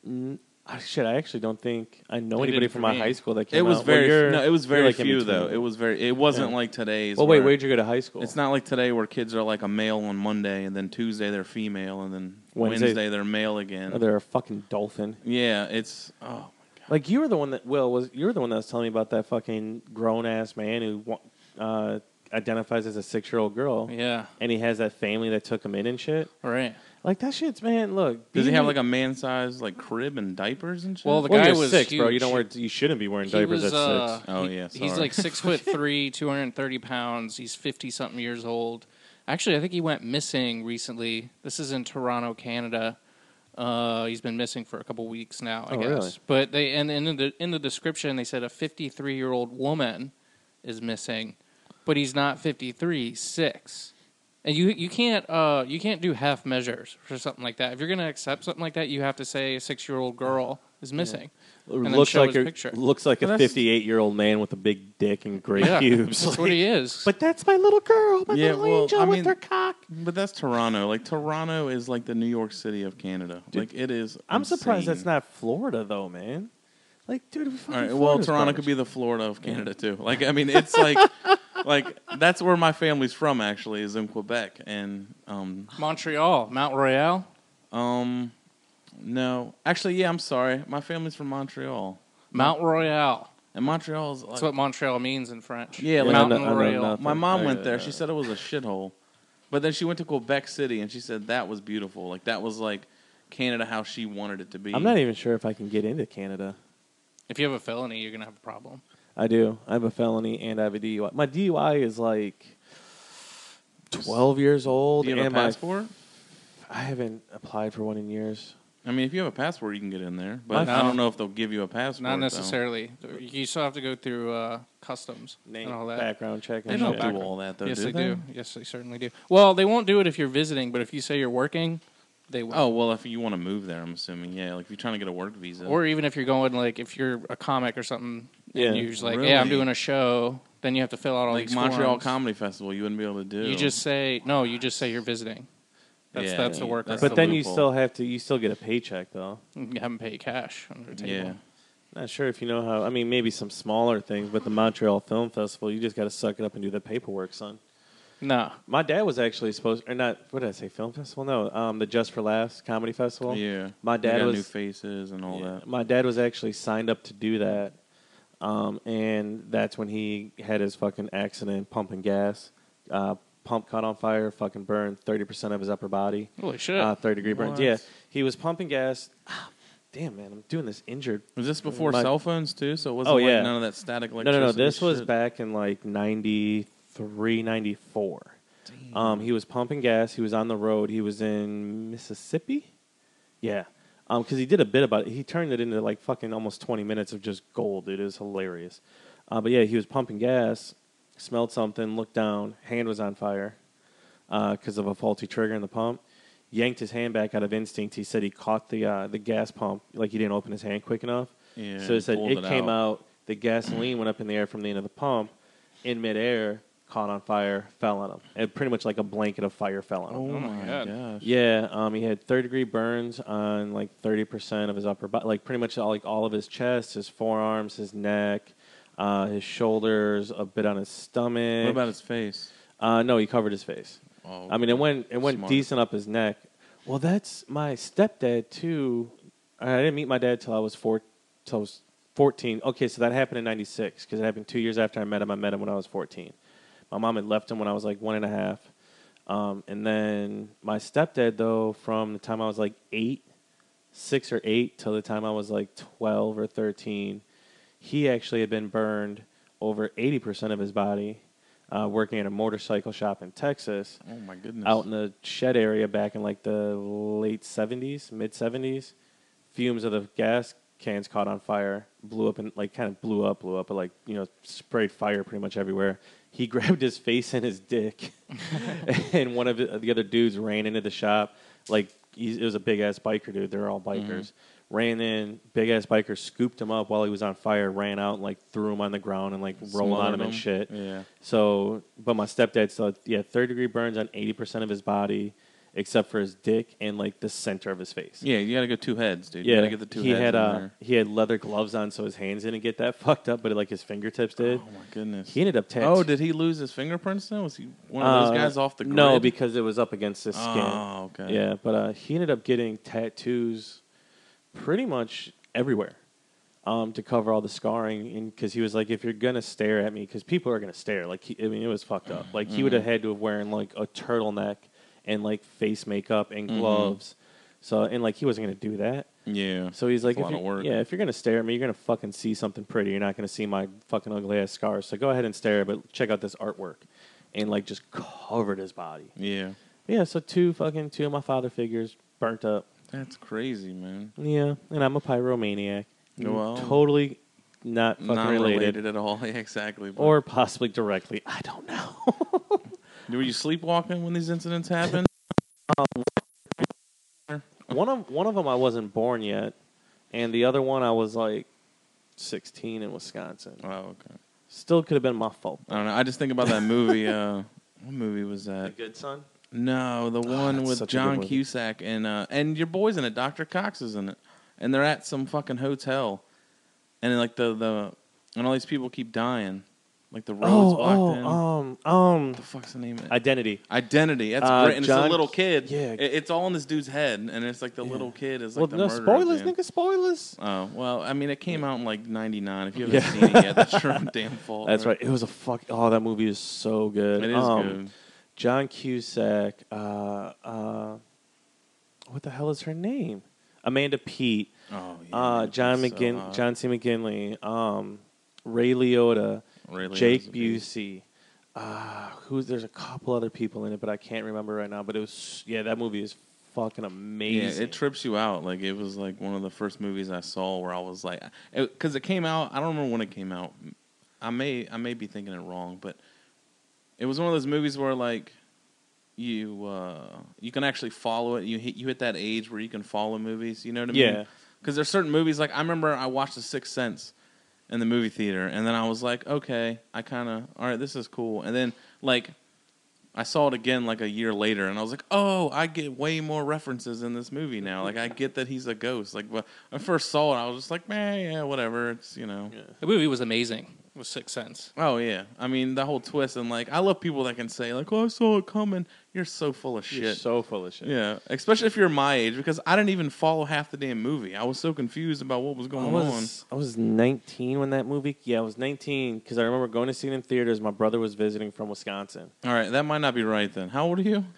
shit. I actually don't think I know They anybody didn't from for my me. high school that came It out. was very it was you're very like in few between. though. It wasn't Yeah. like today's. Well, wait, where- where'd you go to high school? It's not like today where kids are like a male on Monday and then Tuesday they're female and then Wednesday- Wednesday they're male again. Oh, they're a fucking dolphin. Yeah, it's oh my Like you were the one that you were the one that was telling me about that fucking grown ass man who identifies as a 6-year-old girl. Yeah. And he has that family that took him in and shit. Right. Like that shit's man. Look, Does he have like a man-sized like crib and diapers and shit? Well, the well, guy you're was 6, bro. huge. You don't wear. You shouldn't be wearing He diapers was, at 6. Oh, yeah, He's sorry. like 6'3", 230 pounds. He's 50-something years old. Actually, I think he went missing recently. This is in Toronto, Canada. He's been missing for a couple weeks now, I guess. Really? But they in the description they said a 53-year-old woman is missing, but he's not 53, he's 6. And you can't do half measures for something like that. If you're going to accept something like that, you have to say a 6-year-old girl is missing. And then Looks show like his picture. looks like a 58-year-old man with a big dick and great Yeah, pubes. that's what he is. But that's my little girl, my Yeah, little well, angel I with mean- her cock. But that's Toronto. Like Toronto is like the New York City of Canada. Like it is. I'm surprised insane. that's not Florida though, man. Like, dude, All fucking right. Well, Florida's Toronto garbage. could be the Florida of Canada too. Like I mean, it's like that's where my family's from. Actually, is in Quebec and Montreal, Mount Royal. no, actually, yeah. I'm sorry. My family's from Montreal, Mount Royal. and Montreal is like That's what Montreal means in French. Yeah, like- Mountain I know Royal. nothing. my mom went Yeah, there. yeah. She said it was a shithole, but then she went to Quebec City and she said that was beautiful. Like that was like Canada how she wanted it to be. I'm not even sure if I can get into Canada. If you have a felony, you're gonna have a problem. I do. I have a felony and I have a DUI. My DUI is like 12 years old. Do you have a and my- passport? I haven't applied for one in years. I mean, if you have a passport, you can get in there. My- But I don't know if they'll give you a passport. Not though. necessarily. You still have to go through customs Name, and all that. background check. They And don't shit. do background. all that, though, Yes, do they they? do. Yes, they certainly do. Well, they won't do it if you're visiting, but if you say you're working, they will. Oh, well, if you want to move there, I'm assuming. Yeah, like if you're trying to get a work visa. Or even if you're going, like, if you're a comic or something, Yeah. and you're just like, yeah, I'm Really? doing a show, then you have to fill out all like these Montreal forms. Comedy Festival, you wouldn't be able to do. You just say, no, you just say you're visiting. That's the work. that's But the then you loophole. still have to. You still get a paycheck though. You haven't paid cash under the table. Yeah. Not sure if you know how. I mean, maybe some smaller things, but the Montreal Film Festival, you just got to suck it up and do the paperwork, son. No. My dad was actually supposed, or not. What did I say? Film festival? No, the Just for Laughs comedy festival. Yeah. My They dad got was new faces and all that. My dad was actually signed up to do that, and that's when he had his fucking accident pumping gas. Pump caught on fire, fucking burned 30% of his upper body. Holy shit. 3rd-degree burns. What? Yeah, he was pumping gas. Damn, man, I'm doing this injured. Was this before My- cell phones too? So it wasn't Oh, like yeah. none of that static No, electricity. This was shit? back in like 93, 94. He was pumping gas. He was on the road. He was in Mississippi. Yeah. Because he did a bit about it. He turned it into like fucking almost 20 minutes of just gold. It is hilarious. But yeah, he was pumping gas, smelled something, looked down, hand was on fire because of a faulty trigger in the pump. Yanked his hand back out of instinct. He said he caught the gas pump, like he didn't open his hand quick enough. Yeah, So he said pulled it came out. The gasoline went up in the air from the end of the pump. In midair, caught on fire, fell on him. And pretty much like a blanket of fire fell on him. Oh, my my God. gosh. Yeah, he had 3rd-degree burns on like 30% of his upper body, like pretty much all of his chest, his forearms, his neck, his shoulders, a bit on his stomach. What about his face? No, he covered his face. Oh, I mean, it went Smart. decent up his neck. Well, that's my stepdad too. I didn't meet my dad till I was 14. Okay, so that happened in '96 because it happened 2 years after I met him. I met him when I was 14. My mom had left him when I was like 1.5. And then my stepdad, though, from the time I was like 6 or 8 till the time I was like 12 or 13, he actually had been burned over 80% of his body working at a motorcycle shop in Texas. Oh my goodness. Out in the shed area back in like the late 70s, mid 70s. Fumes of the gas cans caught on fire, blew up and like kind of blew up, but like, sprayed fire pretty much everywhere. He grabbed his face and his dick, and one of the other dudes ran into the shop. Like, it was a big ass biker dude. They're all bikers. Ran in, big ass biker scooped him up while he was on fire, ran out and like threw him on the ground and like rolled on him and shit. Yeah. So, But my stepdad still, 3rd-degree burns on 80% of his body, except for his dick and like the center of his face. Yeah, you got to go 2 heads, dude. You Yeah, got to get the 2 he heads had in there. he had leather gloves on, so his hands didn't get that fucked up, but like his fingertips did. Oh my goodness. He ended up Oh, did he lose his fingerprints then? Was he one of those guys off the grid? No, because it was up against his skin. Oh, okay. Yeah, but he ended up getting tattoos pretty much everywhere. to cover all the scarring, and because he was like, if you're gonna stare at me, because people are gonna stare. Like, it was fucked up. Like, he would have had to have wearing like a turtleneck and like face makeup and gloves. So, and like, he wasn't gonna do that. Yeah. So he's like, a lot of work. if you're gonna stare at me, you're gonna fucking see something pretty. You're not gonna see my fucking ugly ass scars. So go ahead and stare, but check out this artwork, and like just covered his body. Yeah. Yeah. So two of my father figures burnt up. That's crazy, man. Yeah, and I'm a pyromaniac. Well, Totally not fucking Not related. at all. Yeah, exactly. But Or possibly directly. I don't know. were you sleepwalking when these incidents happened? One of them I wasn't born yet, and the other one I was like 16 in Wisconsin. Oh, okay. Still could have been my fault. I don't know. I just think about that movie. What movie was The that? Good Son? No, the one that's with such a good John movie. Cusack and your boy's in it. Dr. Cox is in it, and they're at some fucking hotel, and like the and all these people keep dying, like the roads blocked in. What the fuck's the name of it? Identity. Identity. That's great. And John- it's a little kid. yeah. It's all in this dude's head, and it's like the little kid is like Well, the no murderer. spoilers, at the end. nigga, spoilers. Oh, well, I mean, it came out in like 99. If you haven't seen it yet, that's your own damn fault. That's right. It was a fuck. Oh, that movie is so good. It is good. John Cusack. What the hell is her name? Amanda Peet. Oh, yeah. John so hot. John C. McGinley. Ray Liotta. Ray Liotta's Jake a beast. Busey. There's a couple other people in it, but I can't remember right now. But it was that movie is fucking amazing. Yeah, it trips you out. Like, it was like one of the first movies I saw where I was like, because it came out. I don't remember when it came out. I may be thinking it wrong, but it was one of those movies where like you can actually follow it. You hit that age where you can follow movies. You know what I mean? Yeah. Because there's certain movies like I remember I watched The Sixth Sense in the movie theater, and then I was like, okay, I kind of all right, this is cool. And then like I saw it again like a year later, and I was like, oh, I get way more references in this movie now. Like I get that he's a ghost. Like when I first saw it, I was just like, man, yeah, whatever. It's The movie was amazing. It was Sixth Sense. Oh yeah, I mean the whole twist, and like I love people that can say like, "Oh, I saw it coming." You're so full of shit. You're so full of shit. Yeah, especially if you're my age, because I didn't even follow half the damn movie. I was so confused about what was going on. I was 19 when that movie. Yeah, I was 19 because I remember going to see it in theaters. My brother was visiting from Wisconsin. All right, that might not be right then. How old are you?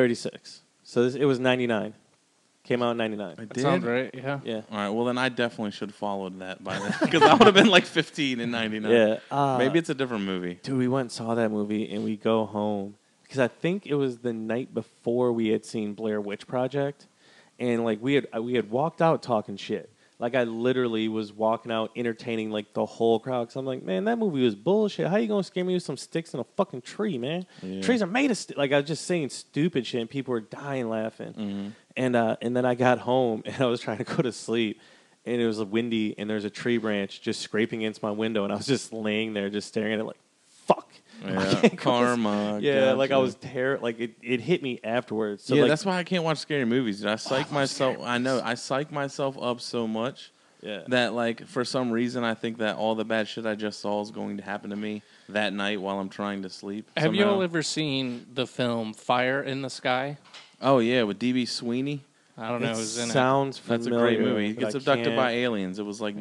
36. So it was 99. Came out in 99. I That sounds right. Yeah. Yeah. All right, well then I definitely should have followed that by then, because I would have been like 15 in '99. Yeah. Maybe it's a different movie. Dude, we went and saw that movie, and we go home because I think it was the night before we had seen Blair Witch Project, and like we had walked out talking shit. Like I literally was walking out entertaining like the whole crowd. Cause I'm like, man, that movie was bullshit. How you gonna scare me with some sticks and a fucking tree, man? Yeah. Trees are made of like I was just saying stupid shit, and people were dying laughing. And then I got home and I was trying to go to sleep, and it was windy, and there's a tree branch just scraping against my window, and I was just laying there just staring at it like, fuck. Yeah, karma. Yeah, like I gotcha. was like it hit me afterwards. So yeah, like, that's why I can't watch scary movies. Dude. I psych myself. scary I know. I psych myself up so much yeah. that, like, for some reason, I think that all the bad shit I just saw is going to happen to me that night while I'm trying to sleep. Have you somehow. all ever seen the film Fire in the Sky? Oh yeah, with DB Sweeney. I don't know who's in it. Sounds That's familiar. a great movie. He but gets I abducted can't- by aliens. It was like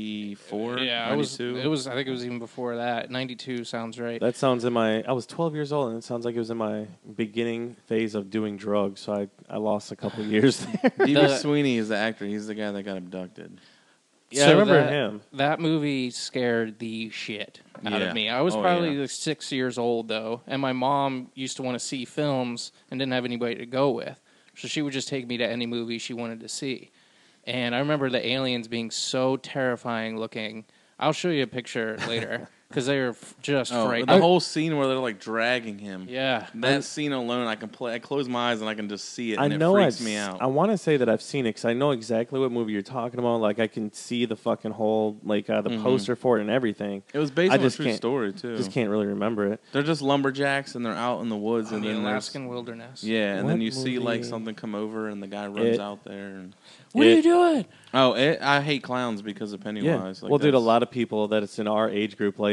94, Yeah, 92. it was. I think it was even before that. 92 sounds right. That sounds I was 12 years old, and it sounds like it was in my beginning phase of doing drugs. So I lost a couple years there. DB The- Sweeney is the actor. He's the guy that got abducted. Yeah, I remember that, him. That movie scared the shit out Yeah. of me. I was Oh, probably yeah. like 6 years old though, and my mom used to want to see films and didn't have anybody to go with, so she would just take me to any movie she wanted to see. And I remember the aliens being so terrifying looking. I'll show you a picture later because they were just Oh, frightening. the whole scene where they're like dragging him. Yeah, That scene alone, I close my eyes and I can just see it, I and know it freaks me out. I want to say that I've seen it because I know exactly what movie you're talking about. Like I can see the fucking whole the poster for it and everything. It was based I on a just true can't- story too. Just can't really remember it. They're just lumberjacks and they're out in the woods, in and the then Alaskan wilderness. yeah, and What then you see like movie? something come over, and the guy runs It- out there. And What are you doing? I hate clowns because of Pennywise. Yeah. Like, Well, dude, a that's- lot of people that it's in our age group, like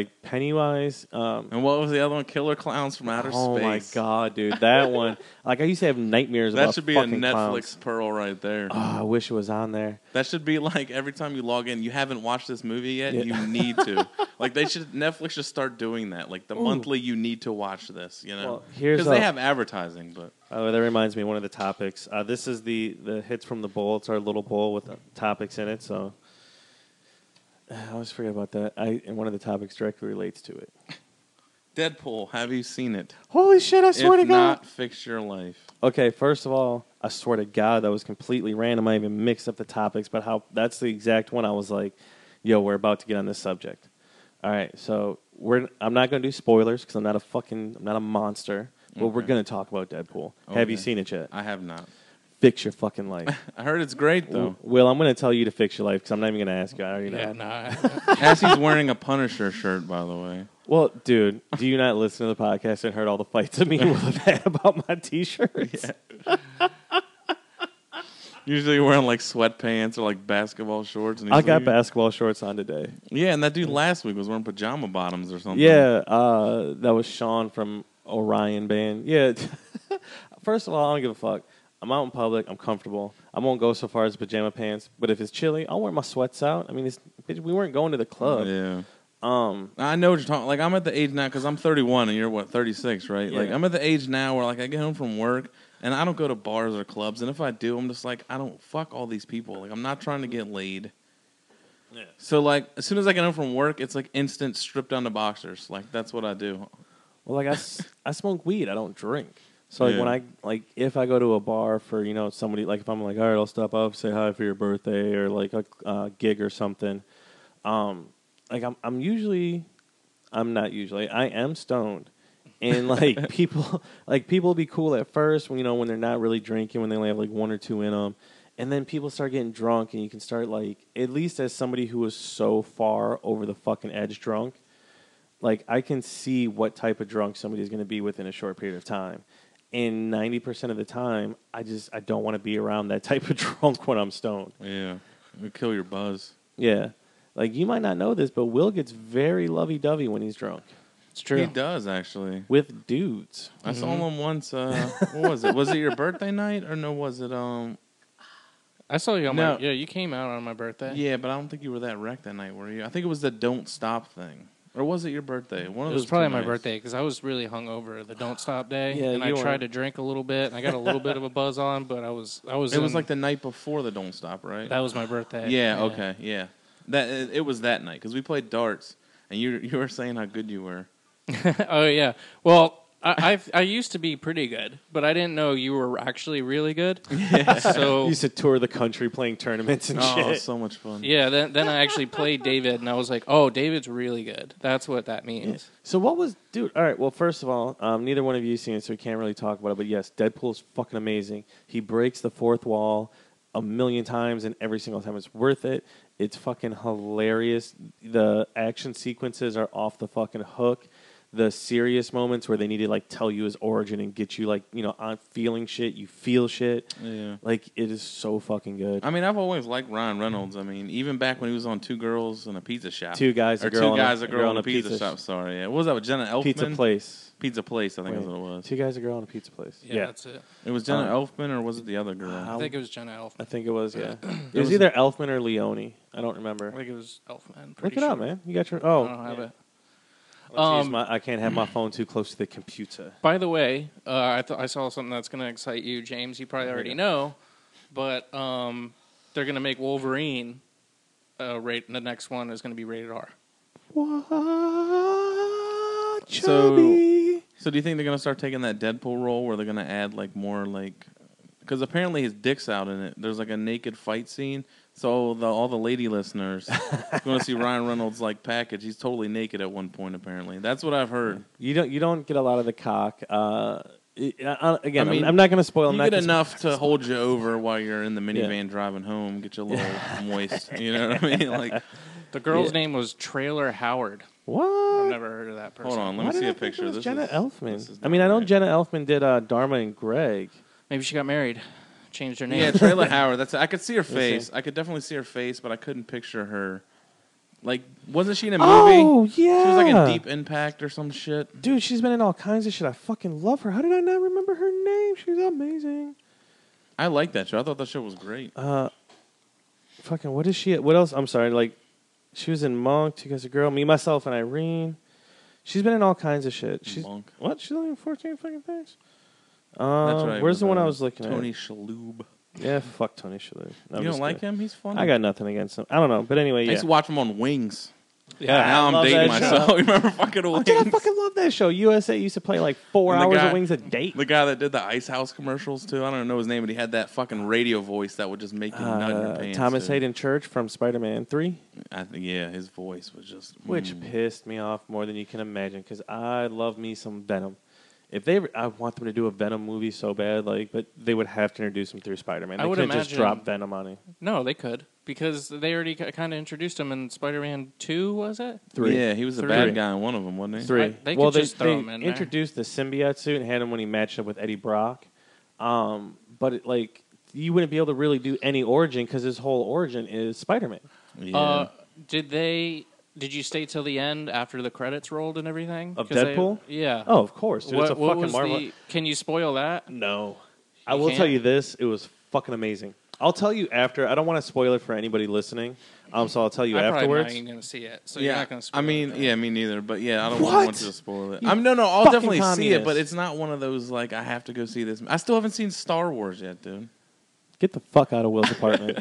like Pennywise. And what was the other one? Killer Clowns from Outer Oh my Space. god, dude, that one! Like I used to have nightmares about That should be a fucking Netflix clowns. pearl right there. Oh, I wish it was on there. That should be like every time you log in, you haven't watched this movie yet, Yeah. you need to. Like Netflix should start doing that. Like the monthly, you need to watch this. You know, Well, here's because they a- have advertising, but Oh, that reminds me of one of the topics. This is the hits from the bowl. It's our little bowl with topics in it. So I always forget about that. And one of the topics directly relates to it. Deadpool. Have you seen it? Holy shit! I swear to If God. not, fix your life. Okay, first of all, I swear to God that was completely random. I even mixed up the topics, but that's the exact one I was like, "Yo, we're about to get on this subject." All right, so I'm not going to do spoilers because I'm not a monster. But we're Okay. going to talk about Deadpool. Have you Okay. seen it yet? I have not. Fix your fucking life. I heard it's great though. Will, I'm going to tell you to fix your life because I'm not even going to ask you. I already know. Yeah, nah. As he's wearing a Punisher shirt, by the way. Well, dude, do you not listen to the podcast and heard all the fights that me and Will have had about my T-shirts? Usually you're wearing like sweatpants or like basketball shorts. And he's I got like- basketball shorts on today. Yeah, and that dude last week was wearing pajama bottoms or something. Yeah, that was Sean from Orion Band. Yeah. First of all, I don't give a fuck. I'm out in public. I'm comfortable. I won't go so far as pajama pants, but if it's chilly, I'll wear my sweats out. I mean, bitch, we weren't going to the club. Yeah. I know what you're talking. Like I'm at the age now because I'm 31 and you're what 36, right? Like Yeah. I'm at the age now where like I get home from work and I don't go to bars or clubs, and if I do, I'm just like I don't fuck all these people. Like I'm not trying to get laid. Yeah. So like as soon as I get home from work, it's like instant strip down to boxers. Like that's what I do. Well, like I smoke weed. I don't drink. So like Yeah. when if I go to a bar for somebody, like if I'm like, all right, I'll stop up, say hi for your birthday or like a gig or something. Like I am stoned, and like people be cool at first when they're not really drinking, when they only have like one or two in them, and then people start getting drunk, and you can start like, at least as somebody who is so far over the fucking edge drunk, like I can see what type of drunk somebody is going to be within a short period of time. And 90% of the time, I don't want to be around that type of drunk when I'm stoned. Yeah, it'll kill your buzz. Yeah. Like, you might not know this, but Will gets very lovey-dovey when he's drunk. It's true. He does actually. With dudes. I saw him once. What was it? Was it your birthday night or no? Was it I saw you on No. you came out on my birthday. Yeah, but I don't think you were that wrecked that night, were you? I think it was the Don't Stop thing. Or was it your birthday? One of It was those probably two my nights. birthday because I was really hungover the Don't Stop day, Yeah, and I you were. tried to drink a little bit, and I got a little bit of a buzz on, but I was. It was like the night before the Don't Stop, right? that was my birthday. Yeah, okay, yeah. That it was that night because we played darts, and you were saying how good you were. Oh yeah. Well, I used to be pretty good, but I didn't know you were actually really good. Yeah. So You used to tour the country playing tournaments and Oh, shit. so much fun. yeah, then I actually played David, and I was like, oh, David's really good. That's what that means. So what was... Dude, all right, well, first of all, neither one of you seen it, so we can't really talk about it. But yes, Deadpool's fucking amazing. He breaks the fourth wall a million times, and every single time it's worth it. It's fucking hilarious. The action sequences are off the fucking hook. The serious moments where they need to like tell you his origin and get you like on feeling shit, you feel shit. Yeah. Like it is so fucking good. I mean, I've always liked Ryan Reynolds. I mean, even back when he was on Two Girls in a Pizza Shop. Two guys, or a girl, Two on Guys, a, a Girl in a Pizza Shop. Sorry, yeah. What was that with Jenna Elfman? Pizza Place. Pizza Place, I think Wait, is what it was. Two guys, a girl, on a pizza place. Yeah, that's it. It was Jenna Elfman, or was it the other girl? I think it was Jenna Elfman. I think it was. Yeah, it was- was either Elfman or Leone. I don't remember. I think it was Elfman. Look Pretty it up, sure. man. You got your. I Oh, don't have it. let's use I can't have my phone too close to the computer. By the way, I saw something that's going to excite you, James. You probably already know, but they're going to make Wolverine. The next one is going to be rated R. What? So- Chubby? So do you think they're gonna start taking that Deadpool role where they're gonna add like more like, because apparently his dick's out in it. There's like a naked fight scene. So all the lady listeners want to see Ryan Reynolds like package. He's totally naked at one point. Apparently, that's what I've heard. You don't get a lot of the cock. Again, I mean, I'm not going to spoil. I'm You not get gonna enough to hold you over while you're in the minivan Yeah. driving home. Get you a little moist. You know what I mean? Like, The girl's Yeah. name was Trailer Howard. What? I've never heard of that person. hold on, let Why me see did I a think picture. it was This Jenna is- Elfman. this is I mean, I know not Jenna Elfman did Dharma and Greg. Maybe she got married, changed her name. Yeah, Trailer Howard. I could see her see. face. I could definitely see her face, but I couldn't picture her Like, wasn't she in a movie? Oh, yeah. She was like in Deep Impact or some shit. Dude, she's been in all kinds of shit. I fucking love her. How did I not remember her name? She's amazing. I like that show. I thought that show was great. Fucking, what is she? What else? I'm sorry. Like, she was in Monk, Two Guys a Girl, Me, Myself, and Irene. She's been in all kinds of shit. She's Monk. What? She's only in 14 fucking things? That's right. Where's the with, one I was looking Tony at? Shalhoub. Yeah, fuck Tony Shalhoub. You don't like him? He's funny. I got nothing against him. I don't know. But anyway, I yeah. used to watch him on Wings. Yeah, Now I I'm love dating that myself. show. Remember fucking Wings? Dude, I fucking love that show. USA used to play like 4 And the hours guy- of Wings a day. The guy that did the Ice House commercials too. I don't know his name, but he had that fucking radio voice that would just make you nut in your pants. Thomas dude. Hayden Church from Spider-Man 3, I think his voice was just which pissed me off more than you can imagine because I love me some Venom. If they, I want them to do a Venom movie so bad, like, but they would have to introduce him through Spider-Man. They I would couldn't just imagine- drop Venom on him. No, they could because they already kind of introduced him in Spider-Man 2. Was it? 3. Yeah, he was the 3. bad guy in one of them, wasn't he? 3. They could just throw they him in there. introduced the symbiote suit and had him when he matched up with Eddie Brock. But like, you wouldn't be able to really do any origin because his whole origin is Spider-Man. Yeah. Did you stay till the end after the credits rolled and everything? Of 'Cause Deadpool? Yeah. Oh, of course, dude. It's a what fucking was Marvel. Can you spoil that? No. I You will can't? tell you this. It was fucking amazing. I'll tell you after. I don't want to spoil it for anybody listening. So I'll tell you I'm probably afterwards. not even going to see it, so you're Yeah, not going to spoil I mean, it. yeah, me neither. But yeah, I don't What? want you to spoil it. You No, I'll fucking definitely see it, communist. but it's not one of those like I have to go see this. I still haven't seen Star Wars yet, dude. Get the fuck out of Will's apartment.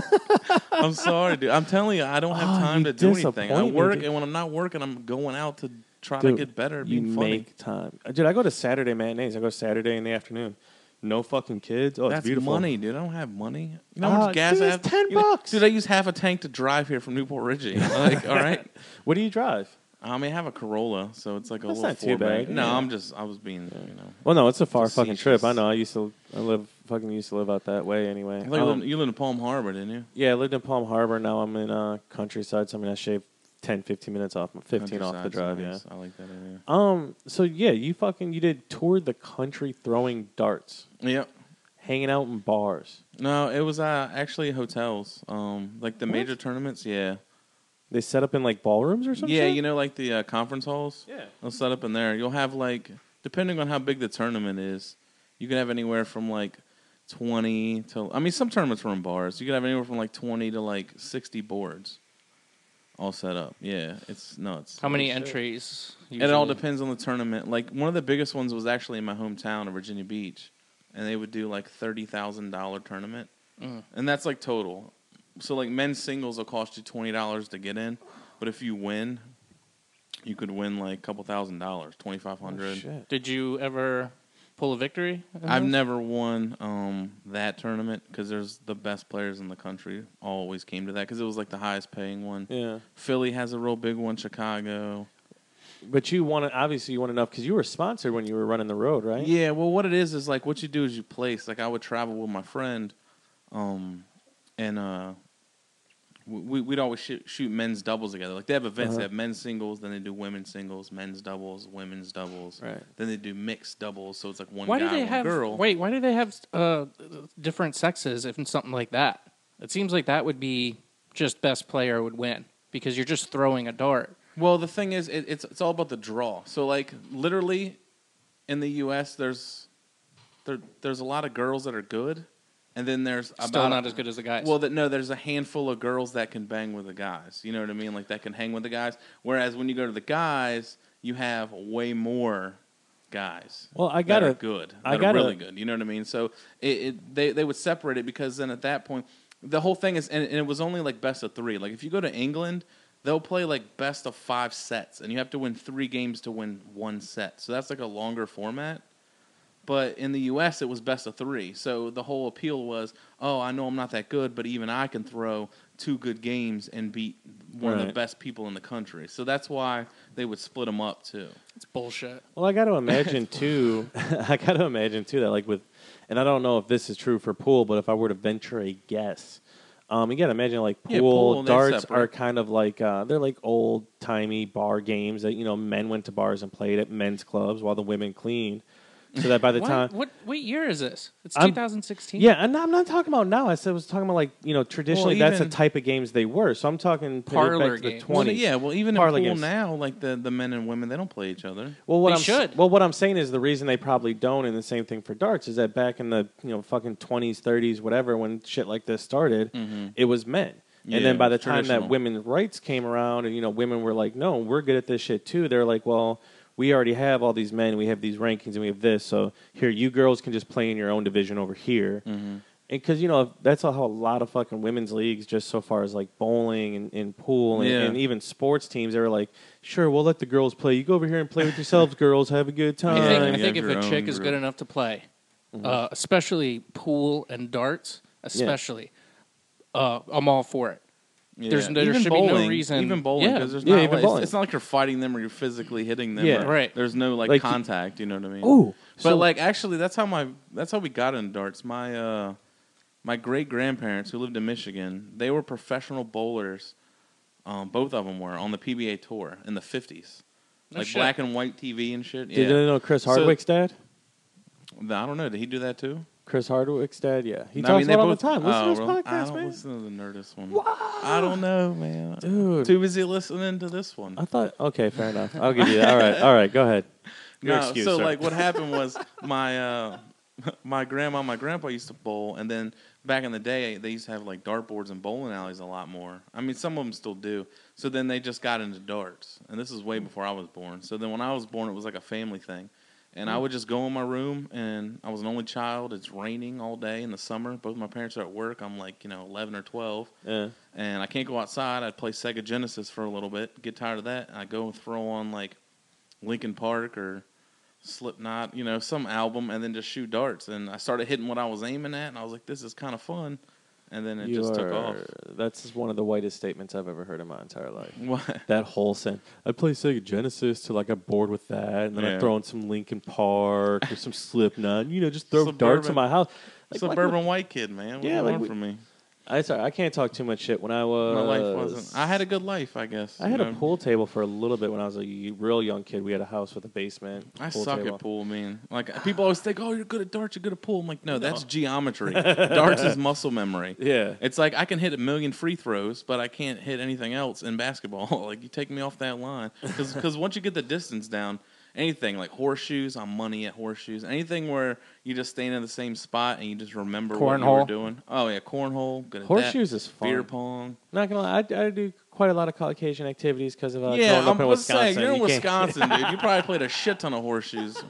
I'm sorry, dude. I'm telling you, I don't have Oh, time you to do anything. I disappoint me, work, dude. and when I'm not working, I'm going out to try to Dude, get better. you Being funny. make time. Dude, I go to Saturday matinees. I go Saturday in the afternoon. No fucking kids. Oh, it's That's beautiful. money, dude. I don't have money. You know how much gas dude, I it's have? $10. Dude, I use half a tank to drive here from Newport Richie. Like, all right. What do you drive? I mean, I have a Corolla, so it's like a That's little not too four-bank. bad, No, yeah. I was being, Well, no, it's a far fucking Facetious. trip. I know. I used to live out that way anyway. I thought you lived in Palm Harbor, didn't you? Yeah, I lived in Palm Harbor. Now I'm in countryside. So I shaved 10, 15 minutes off. 15 off the Countryside's drive. nice. Yeah. I like that area. So yeah, you did toured the country throwing darts, Yep. hanging out in bars. No, it was actually hotels. Like the major tournaments, yeah. They set up in like ballrooms or something. Yeah, you know, like the conference halls? Yeah. They'll set up in there. You'll have like, depending on how big the tournament is, you can have anywhere from like 20 to, I mean, some tournaments were in bars. You could have anywhere from like 20 to like 60 boards all set up. Yeah, it's nuts. How many shit. entries? It all usually? depends on the tournament. Like one of the biggest ones was actually in my hometown of Virginia Beach, and they would do like $30,000 tournament, and that's like total. So like men's singles will cost you $20 to get in, but if you win, you could win like a couple $1,000, $2,500. Shit. Did you ever pull a victory? in I've those? never won that tournament because there's the best players in the country always came to that because it was like the highest paying one. Yeah. Philly has a real big one. Chicago. But you won it. Obviously, you won enough because you were sponsored when you were running the road, right? Yeah, well, what it is like what you do is you place. Like I would travel with my friend, and we'd always shoot men's doubles together. Like they have events. They have men's singles, then they do women's singles, men's doubles, women's doubles. Right. Then they do mixed doubles, so it's like one Why guy, do they one have? girl. Wait, why do they have different sexes if it's something like that? It seems like that would be just best player would win because you're just throwing a dart. Well, the thing is, it's all about the draw. So like literally, in the U.S., there's a lot of girls that are good, and then there's Still not as good as the guys. Well, there's a handful of girls that can bang with the guys. You know what I mean? Like that can hang with the guys. Whereas when you go to the guys, you have way more guys. Well, I that are gotta- good. I That are really gotta- good. You know what I mean? So they would separate it because then at that point, the whole thing is, and it was only like best of 3. Like if you go to England, they'll play like best of 5 sets, and you have to win 3 games to win 1 set. So that's like a longer format. But in the U.S., it was best of 3. So the whole appeal was, oh, I know I'm not that good, but even I can throw 2 good games and beat one of the Right. best people in the country. So that's why they would split them up, too. it's bullshit. Well, I got to imagine too. That like with, and I don't know if this is true for pool, but if I were to venture a guess, you got to imagine like Yeah, pool pool, they're darts separate. are kind of like they're like old timey bar games that men went to bars and played at men's clubs while the women cleaned. so that by the time. What year is this? It's I'm- 2016. Yeah, and I'm not talking about now. I was talking about traditionally Well, that's the even- type of games they were. So I'm talking Parlor back to the games. 20s. Well, even Parlor in pool games. now, like the men and women, they don't play each other. Well, what They I'm should. Well, what I'm saying is the reason they probably don't, and the same thing for darts, is that back in the fucking 20s, 30s, whatever, when shit like this started, it was men. Yeah, And then by the it's time that traditional. women's rights came around, and women were like, "No, we're good at this shit too." They're like, "Well, we already have all these men, we have these rankings, and we have this. So here, you girls can just play in your own division over here." And because that's how a lot of fucking women's leagues, just so far as like bowling and pool and even sports teams, they were like, "Sure, we'll let the girls play. You go over here and play with yourselves, girls. Have a good time." I you think have if your a own chick is group. good enough to play, especially pool and darts, especially, I'm all for it. Yeah. There Even should be no bowling, reason- Even bowling, Yeah. because there's Yeah, not even like, bowling. it's not like you're fighting them or you're physically hitting them. Yeah. or Right. There's no Like, contact. You know what I mean? Ooh, But so- actually, that's how we got into darts. My great grandparents who lived in Michigan, they were professional bowlers. Both of them were on the PBA tour in the 50s, No like shit. black and white TV and shit. Did Yeah. you know Chris So- Hardwick's dad? I don't know. Did he do that too? Chris Hardwick's dad, yeah. He I talks mean, they about it all the both- time. Listen to this really? I podcast, don't man. listen to the Nerdist one. I don't know, man. Dude. Too busy listening to this one. I thought, okay, fair enough. I'll give you that. All right, go ahead. Your excuse, so sir. like what happened was my grandma and my grandpa used to bowl, and then back in the day they used to have like dartboards and bowling alleys a lot more. I mean, some of them still do. So then they just got into darts, and this is way before I was born. So then when I was born, it was like a family thing. And I would just go in my room, and I was an only child. It's raining all day in the summer. Both my parents are at work. I'm like, 11 or 12. Yeah. And I can't go outside. I'd play Sega Genesis for a little bit, get tired of that. And I'd go and throw on, like, Linkin Park or Slipknot, some album, and then just shoot darts. And I started hitting what I was aiming at, and I was like, this is kind of fun. And then it just took off. That's one of the whitest statements I've ever heard in my entire life. What? That whole sentence. I play Sega Genesis till I got bored with that, and then I Yeah. throw in some Linkin Park or some Slipknot. Just throw darts Suburban- in my house. Like, Suburban white kid, man. What Yeah, do you like want we- from me? I can't talk too much shit. When I was, My life wasn't. I had a good life, I guess. I had a pool table for a little bit when I was a real young kid. We had a house with a basement. I pool suck table. at pool, man. Like people always think, "Oh, you're good at darts. You're good at pool." I'm like, no, that's geometry. Darts is muscle memory. Yeah. It's like I can hit 1,000,000 free throws, but I can't hit anything else in basketball. Like you take me off that line because once you get the distance down, anything like horseshoes, I'm money at horseshoes. Anything where you just stand in the same spot and you just remember what you were Cornhole. doing. Oh yeah, cornhole. Good at Horseshoes that. is fun. Beer pong. Not gonna lie, I do quite a lot of Caucasian activities because of Yeah, growing up I'm in just saying, Wisconsin. you're in You can't- Wisconsin, dude. You probably played a shit ton of horseshoes.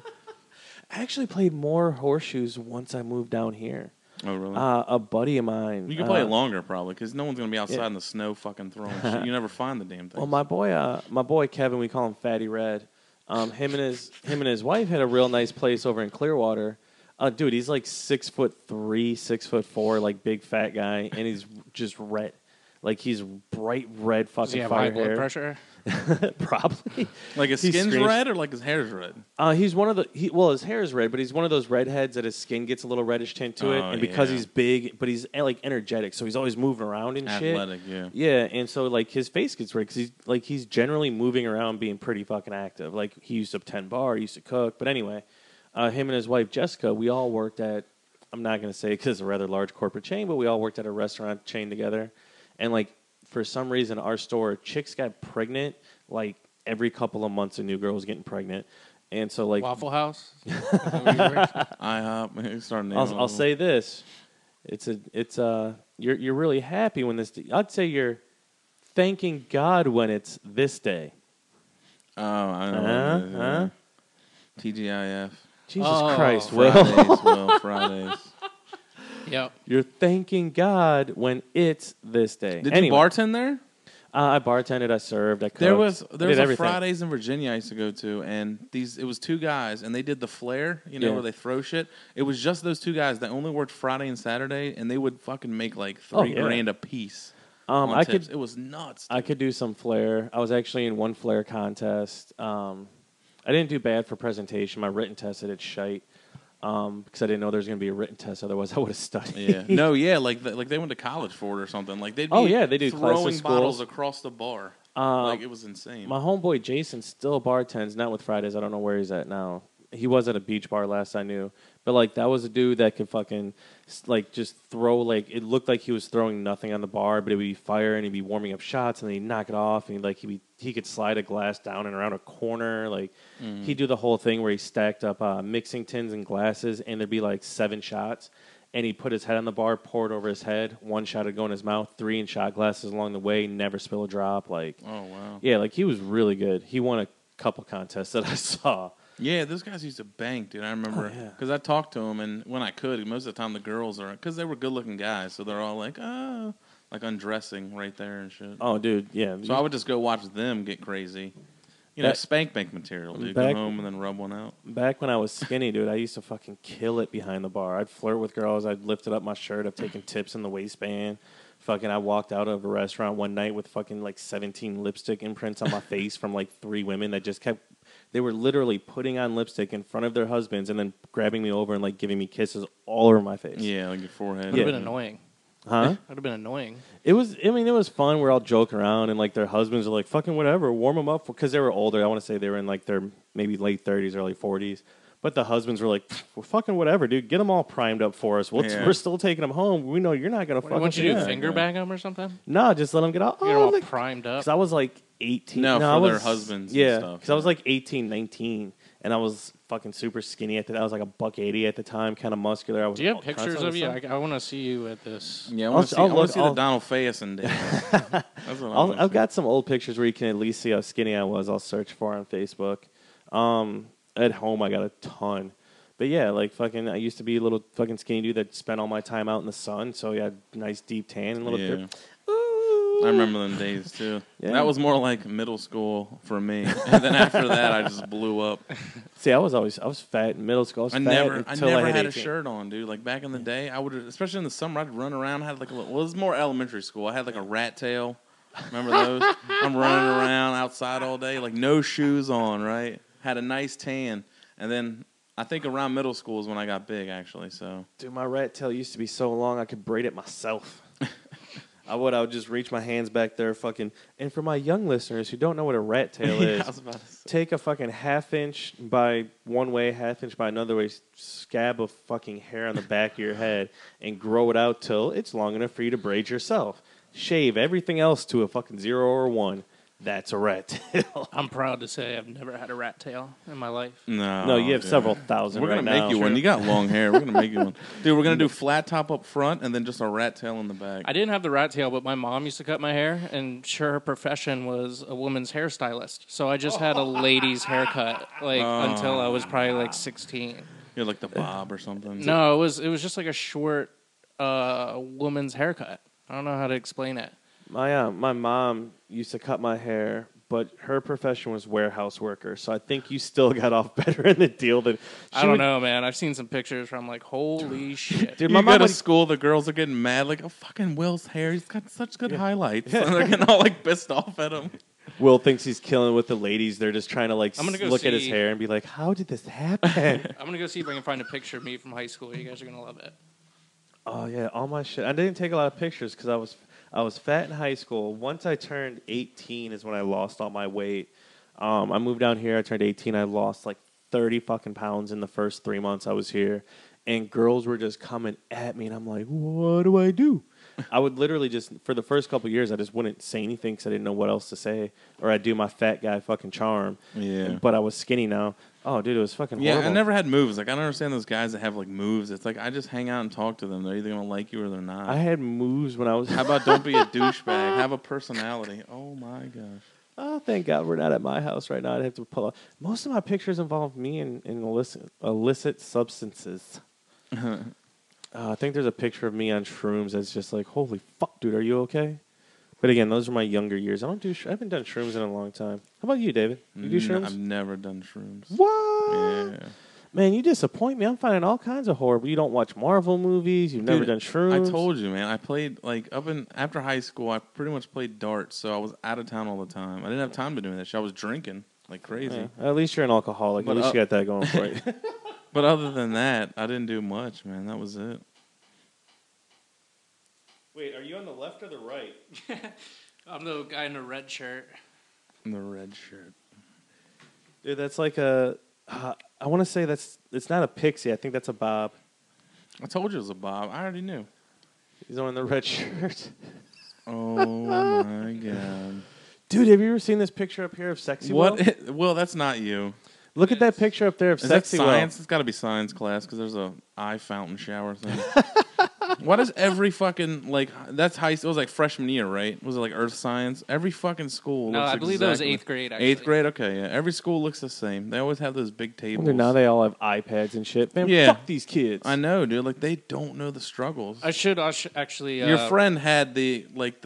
I actually played more horseshoes once I moved down here. Oh really? A buddy of mine. You can play it longer probably because no one's gonna be outside yeah. in the snow fucking throwing shit. You never find the damn thing. Well, my boy Kevin, we call him Fatty Red. Him and his wife had a real nice place over in Clearwater. Dude, he's like 6'3", 6'4", like big fat guy, and he's just red. Like he's bright red Does fucking he have fire high blood hair. pressure? Probably. Like his He skin's screams- red or like his hair's red? He's one of the his hair is red, but he's one of those redheads that his skin gets a little reddish tint to it, Oh, and because yeah. he's big, but he's like energetic, so he's always moving around and shit. Athletic, yeah. Yeah, and so like his face gets red because he's generally moving around, being pretty fucking active. Like he used to tend bar, he used to cook, but anyway, him and his wife Jessica, we all worked at. I'm not going to say because it's a rather large corporate chain, but we all worked at a restaurant chain together, and like for some reason, our store chicks got pregnant like every couple of months. A new girl was getting pregnant, and so like Waffle House? Is that what you were- IHOP. Starting I'll say this: you're really happy when this. I'd say you're thanking God when it's this day. Oh, I know. Huh? TGIF. Jesus Oh. Christ, Will! Fridays, Will. Fridays. Yep. You're thanking God when it's this day. Did Anyway, you bartend there? I bartended. I served. I cooked. There was I did a everything. Fridays in Virginia I used to go to, and it was two guys, and they did the flare, Yeah. where they throw shit. It was just those two guys that only worked Friday and Saturday, and they would fucking make like Oh, $3 yeah. grand a piece. on I tips. could It was nuts. I dude. could do some flair. I was actually in one flair contest. I didn't do bad for presentation. My written test, I did shite because I didn't know there was going to be a written test. Otherwise, I would have studied. Yeah. No, yeah, like they went to college for it or something. Like they'd be Oh, yeah, they do class throwing of bottles schools. across the bar. Like it was insane. My homeboy Jason still bartends, not with Fridays. I don't know where he's at now. He was at a beach bar last I knew. But, like, that was a dude that could fucking, like, just throw, like, it looked like he was throwing nothing on the bar, but it would be fire, and he'd be warming up shots, and then he'd knock it off, and, like, he could slide a glass down and around a corner. Like, he'd do the whole thing where he stacked up mixing tins and glasses, and there'd be, like, 7 shots, and he'd put his head on the bar, pour it over his head, 1 shot would go in his mouth, 3 in shot glasses along the way, never spill a drop. Like, Oh, wow. yeah, like, he was really good. He won a couple contests that I saw. Yeah, those guys used to bank, dude. I remember Oh, yeah. because I talked to them, and when I could, most of the time the girls are because they were good-looking guys, so they're all like undressing right there and shit. Oh, dude, yeah. So I would just go watch them get crazy. You know, Back- spank bank material, dude. back- Go home and then rub one out. Back when I was skinny, dude, I used to fucking kill it behind the bar. I'd flirt with girls. I'd lifted up my shirt. I've taken tips in the waistband. Fucking, I walked out of a restaurant one night with fucking like 17 lipstick imprints on my face from like 3 women that just kept. They were literally putting on lipstick in front of their husbands and then grabbing me over and like giving me kisses all over my face. Yeah, like your forehead. Would Yeah. have been annoying. Huh? Would have been annoying. It was. I mean, it was fun. We're all joking around, and like their husbands are like, "Fucking whatever, warm them up," because they were older. I want to say they were in like their maybe late 30s, early 40s. But the husbands were like, well, "Fucking whatever, dude. Get them all primed up for us. Yeah. We're still taking them home. We know you're not gonna What fucking." would you do? yeah. Finger bag them or something? No, just let them get out. Get them all like, primed up. because I was like 18. No, I for their was- husbands and Yeah, stuff, because I was yeah. like 18, 19, and I was fucking super skinny at the. I was like a $180 at the time, kind of muscular. I was Do you have constantly pictures of you? sun. I want to see you at this. Yeah, I I'll- want to see, I'll I wanna look- see I'll- the Donald Faison day. That's what I wanna I've see. got some old pictures where you can at least see how skinny I was. I'll search for on Facebook. At home, I got a ton. But yeah, like fucking, I used to be a little fucking skinny dude that spent all my time out in the sun. So yeah, nice deep tan and a little Yeah. bit. Ooh. I remember them days too. Yeah. That was more like middle school for me, and then after that, I just blew up. See, I was fat in middle school. I was I fat never until I had a 18. shirt on, dude. Like back in the day, I would, especially in the summer, I'd run around. I had like a little, well, it was more elementary school. I had like a rat tail. Remember those? I'm running around outside all day, like no shoes on, right? Had a nice tan, and then I think around middle school is when I got big, actually. So Dude, my rat tail used to be so long I could braid it myself. I would just reach my hands back there, fucking. And for my young listeners who don't know what a rat tail Yeah, is, I was about to say. take a fucking 1/2 inch by one way, 1/2 inch by another way, scab of fucking hair on the back of your head, and grow it out till it's long enough for you to braid yourself. Shave everything else to a fucking 0 or 1. That's a rat tail. I'm proud to say I've never had a rat tail in my life. No, you have dude. several thousand We're right gonna now. make you one. You got long hair. We're gonna make you one, dude. We're gonna do flat top up front and then just a rat tail in the back. I didn't have the rat tail, but my mom used to cut my hair, and sure, her profession was a woman's hairstylist. So I just had a lady's haircut, like until I was probably like 16. You're like the Bob or something. No, it was just like a short woman's haircut. I don't know how to explain it. My mom used to cut my hair, but her profession was warehouse worker. So I think you still got off better in the deal than I don't know, man. I've seen some pictures where I'm like, holy shit. Dude, You my go mom to would, school, the girls are getting mad, like, oh, fucking Will's hair, he's got such good highlights. And they're getting all, like, pissed off at him. Will thinks he's killing with the ladies. They're just trying to like I'm gonna go look at his see- hair and be like, "How did this happen?" I'm going to go see if I can find a picture of me from high school. You guys are going to love it. Oh yeah, all my shit. I didn't take a lot of pictures because I was fat in high school. Once I turned 18 is when I lost all my weight. I moved down here. I turned 18. I lost like 30 fucking pounds in the first 3 months I was here, and girls were just coming at me, and I'm like, "What do I do?" I would literally just, for the first couple of years, I just wouldn't say anything because I didn't know what else to say, or I'd do my fat guy fucking charm. Yeah. But I was skinny now. Oh, dude, it was fucking Yeah, horrible. I never had moves. Like, I don't understand those guys that have, like, moves. It's like, I just hang out and talk to them. They're either going to like you or they're not. I had moves when I was. How about don't be a douchebag? Have a personality. Oh, my gosh. Oh, thank God we're not at my house right now. I'd have to pull up. Most of my pictures involve me in illicit substances. I think there's a picture of me on shrooms that's just like, holy fuck, dude, are you okay? But again, those are my younger years. I haven't done shrooms in a long time. How about you, David? You do shrooms? I've never done shrooms. What? Yeah. Man, you disappoint me. I'm finding all kinds of horror. But you don't watch Marvel movies. You've never Dude, done shrooms. I told you, man. I played, like, after high school, I pretty much played darts, so I was out of town all the time. I didn't have time to do that shit. I was drinking like crazy. Yeah, at least you're an alcoholic. But, at least you got that going for you. But other than that, I didn't do much, man. That was it. Wait, are you on the left or the right? I'm the guy in the red shirt. The red shirt. Dude, that's like a... I want to say it's not a pixie. I think that's a bob. I told you it was a bob. I already knew. He's on the red shirt. Oh my god, Dude, have you ever seen this picture up here of Sexy Will? what? Well, that's not you. Look at that picture up there of Is that Sexy science? Will. It's got to be science class because there's a eye fountain shower thing. Why does every fucking that's high? It was like freshman year, right? Was it like earth science? Every fucking school. No, looks I believe that was exactly- 8th grade. Actually. 8th grade. Okay, yeah. Every school looks the same. They always have those big tables. Wonder now they all have iPads and shit. Man, Yeah. fuck these kids. I know, dude. Like they don't know the struggles. I should actually. Your friend had the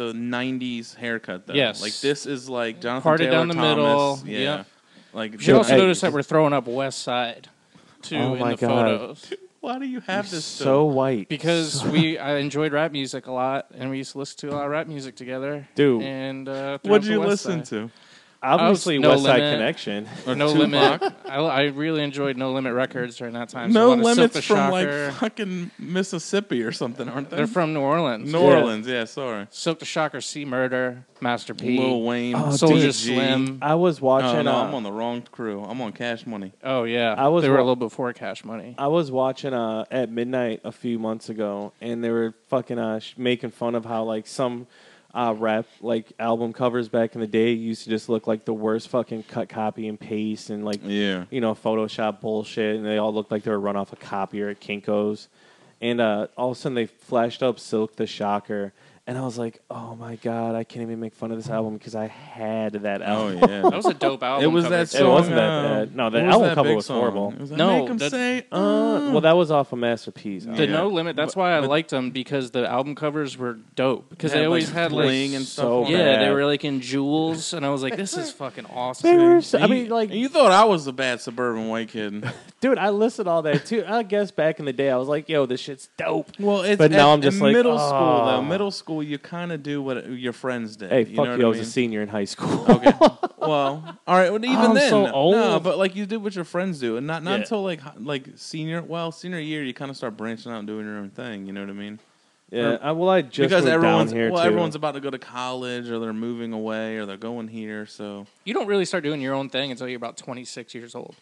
90s haircut though. Yes. Like this is like Jonathan Parted Taylor down the Thomas. middle. Yeah. Yep. Like You should also Hey. notice that we're throwing up West Side too Oh in my the God. photos why do you have this so still? white. because I enjoyed rap music a lot, and we used to listen to a lot of rap music together. Dude. And What did you listen to? Obviously, No West Side Limit. Connection. Or No Tupac? Limit. I really enjoyed No Limit Records during that time. No so a lot of Silk Limits the from like Shocker. fucking Mississippi or something, aren't they? They're from New Orleans. New Orleans, yeah, sorry. Silk the Shocker, C Murder, Master P, Lil Wayne, Oh, Soldier dude. Slim. I was watching. Oh, no, I'm on the wrong crew. I'm on Cash Money. Oh yeah, I was they were wa- a little before Cash Money. I was watching at midnight a few months ago, and they were fucking making fun of how like some rap like album covers back in the day used to just look like the worst fucking cut, copy, and paste, and like Yeah. Photoshop bullshit, and they all looked like they were run off a copier at Kinko's. And all of a sudden they flashed up Silk the Shocker, and I was like, oh my god, I can't even make fun of this album because I had that Oh, album. yeah. That was a dope album. It was cover, that too. It song. wasn't that bad. No, the what was album that cover big was song? horrible. It was like, No, make 'em that- say, Well, that was off of Master P's. The Yeah. No Limit. That's why I liked them because the album covers were dope. Because Had, they always like, had bling like and stuff so on yeah, bad. they were like in jewels, and I was like, this is fucking awesome. They were. And I mean, like, and you thought I was a bad suburban white kid. dude, I listened to all that too. I guess back in the day, I was like, yo, this shit's dope. Well, it's But now I'm in just like, middle school oh. though. Middle school, you kind of do what your friends did. Hey, you fuck know you! I what was I a mean? senior in high school. Okay. Well, all right. Well, even I'm then, so old. no, but like you did what your friends do, and not Yeah. until like senior. Well, senior year, you kind of start branching out and doing your own thing. You know what I mean? Yeah. I just because moved everyone's down here too. everyone's about to go to college, or they're moving away, or they're going here. So You don't really start doing your own thing until you're about 26 years old.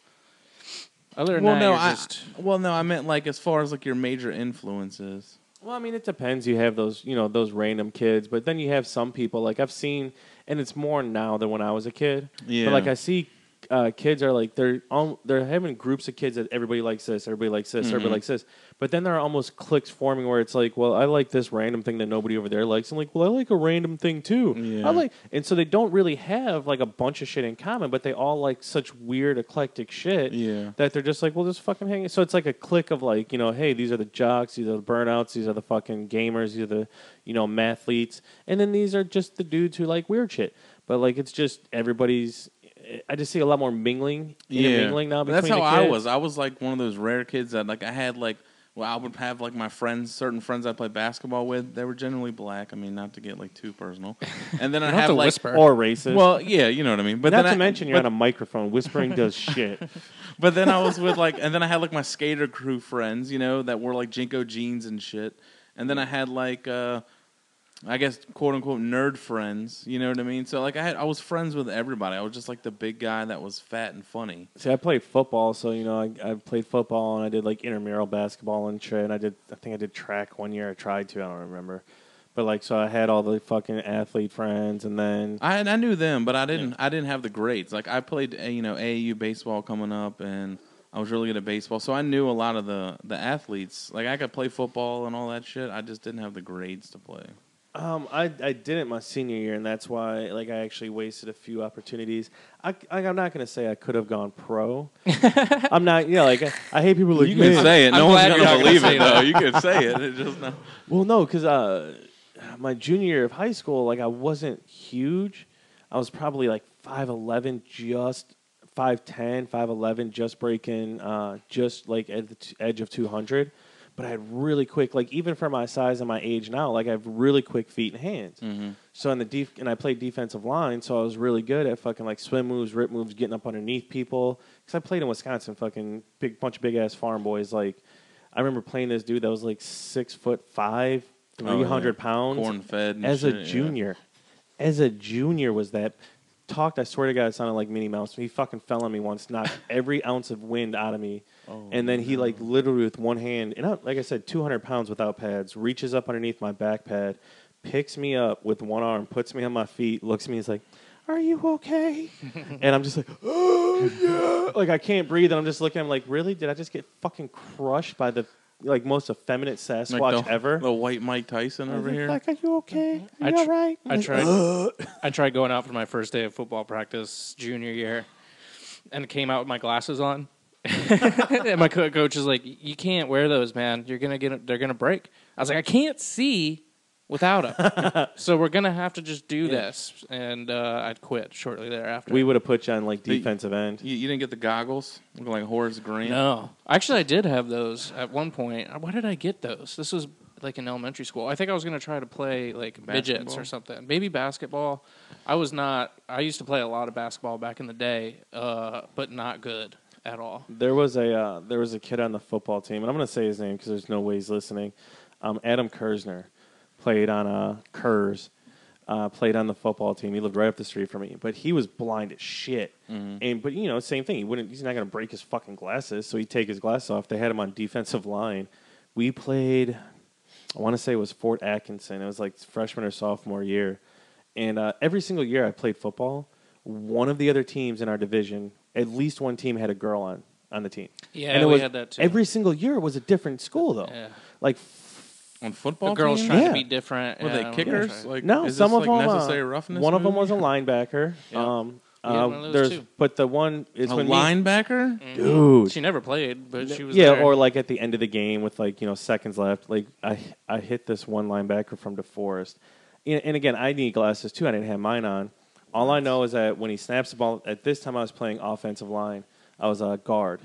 Other than well, that, no, you're just I meant like as far as like your major influences. Well, I mean, it depends. You have those, those random kids, but then you have some people like I've seen, and it's more now than when I was a kid. Yeah. But like I see, kids are like they're having groups of kids that everybody likes this, everybody likes this, Mm-hmm. everybody likes this. But then there are almost cliques forming where it's like, well, I like this random thing that nobody over there likes. I'm like, well, I like a random thing too. Yeah. And so they don't really have like a bunch of shit in common, but they all like such weird eclectic shit. Yeah. That they're just like, well, just fucking hang. So it's like a clique of like, hey, these are the jocks, these are the burnouts, these are the fucking gamers, these are the, mathletes, and then these are just the dudes who like weird shit. But like, it's just everybody's. I just see a lot more mingling, intermingling now. But that's between how the I kids. was. I was like one of those rare kids that like I had like. Well, I would have like my friends, certain friends I played basketball with. They were generally black. I mean, not to get like too personal. And then I don't have have to like, whisper. Or racist. well, yeah, you know what I mean. But not then to mention you're on a microphone. Whispering does shit. But then I was with like, and then I had like my skater crew friends, that wore like Jinko jeans and shit. And then I had like, I guess quote unquote nerd friends. You know what I mean? So like I was friends with everybody. I was just like the big guy that was fat and funny. See, I played football, so I played football and I did like intramural basketball and shit. And I think I did track one year. I tried to. I don't remember. But like, so I had all the fucking athlete friends, and then I knew them, but I didn't have the grades. Like I played AAU baseball coming up, and I was really good at baseball, so I knew a lot of the athletes. Like I could play football and all that shit. I just didn't have the grades to play. I didn't my senior year, and that's why like I actually wasted a few opportunities. I'm not gonna say I could have gone pro. I'm not. Like I hate people like You can "Man." say it. I'm No one's glad you're gonna not believe gonna it say though. that. You can say it. It just not. Well, no, because my junior year of high school, like I wasn't huge. I was probably like 5'11", just 5'10", 5'11", just breaking, just like at the edge of 200. But I had really quick, like even for my size and my age now, like I have really quick feet and hands. Mm-hmm. So and I played defensive line, so I was really good at fucking like swim moves, rip moves, getting up underneath people. Because I played in Wisconsin, fucking bunch of big ass farm boys. Like I remember playing this dude that was like 6'5", 300 pounds corn fed as a junior. As a junior was that talked, I swear to God, it sounded like Minnie Mouse. He fucking fell on me once, knocked every ounce of wind out of me. And then he, like, literally with one hand, and like I said, 200 pounds without pads, reaches up underneath my back pad, picks me up with one arm, puts me on my feet, looks at me, he's like, "Are you okay?" And I'm just like, "Oh, yeah." Like, I can't breathe, and I'm just looking, I'm like, really? Did I just get fucking crushed by the, like, most effeminate Sasquatch Like ever? the white Mike Tyson over here. Like, are you okay? Are I you all right? I tried going out for my first day of football practice junior year, and came out with my glasses on. And my coach is like, "You can't wear those, man. They're gonna break." I was like, "I can't see without them, so we're gonna have to just do this." And I'd quit shortly thereafter. We would have put you on, like, defensive end. You didn't get the goggles looking like Horace Grant? No, actually, I did have those at one point. Why did I get those? This was like in elementary school. I think I was going to try to play like midgets or something. Maybe basketball. I used to play a lot of basketball back in the day, but not good at all. There was a kid on the football team, and I'm going to say his name because there's no way he's listening. Adam Kersner played on played on the football team. He lived right up the street from me, but he was blind as shit. But you know, same thing. He's not going to break his fucking glasses, so he'd take his glasses off. They had him on defensive line. We played, I want to say it was Fort Atkinson. It was like freshman or sophomore year, and every single year I played football, one of the other teams in our division, at least one team had a girl on the team. Yeah, and we had that too. Every single year it was a different school though. Yeah. Like. On football The girls teams? trying Yeah. to be different. Were they kickers? Like, No, is some this of like them. necessary roughness? One of them movie? was a linebacker. Yeah. We had one of those too. But the one is A when linebacker? dude. She never played, but she was Yeah, there. or like at the end of the game with like seconds left. Like I hit this one linebacker from DeForest, and again I need glasses too. I didn't have mine on. All I know is that when he snaps the ball, at this time I was playing offensive line. I was a guard.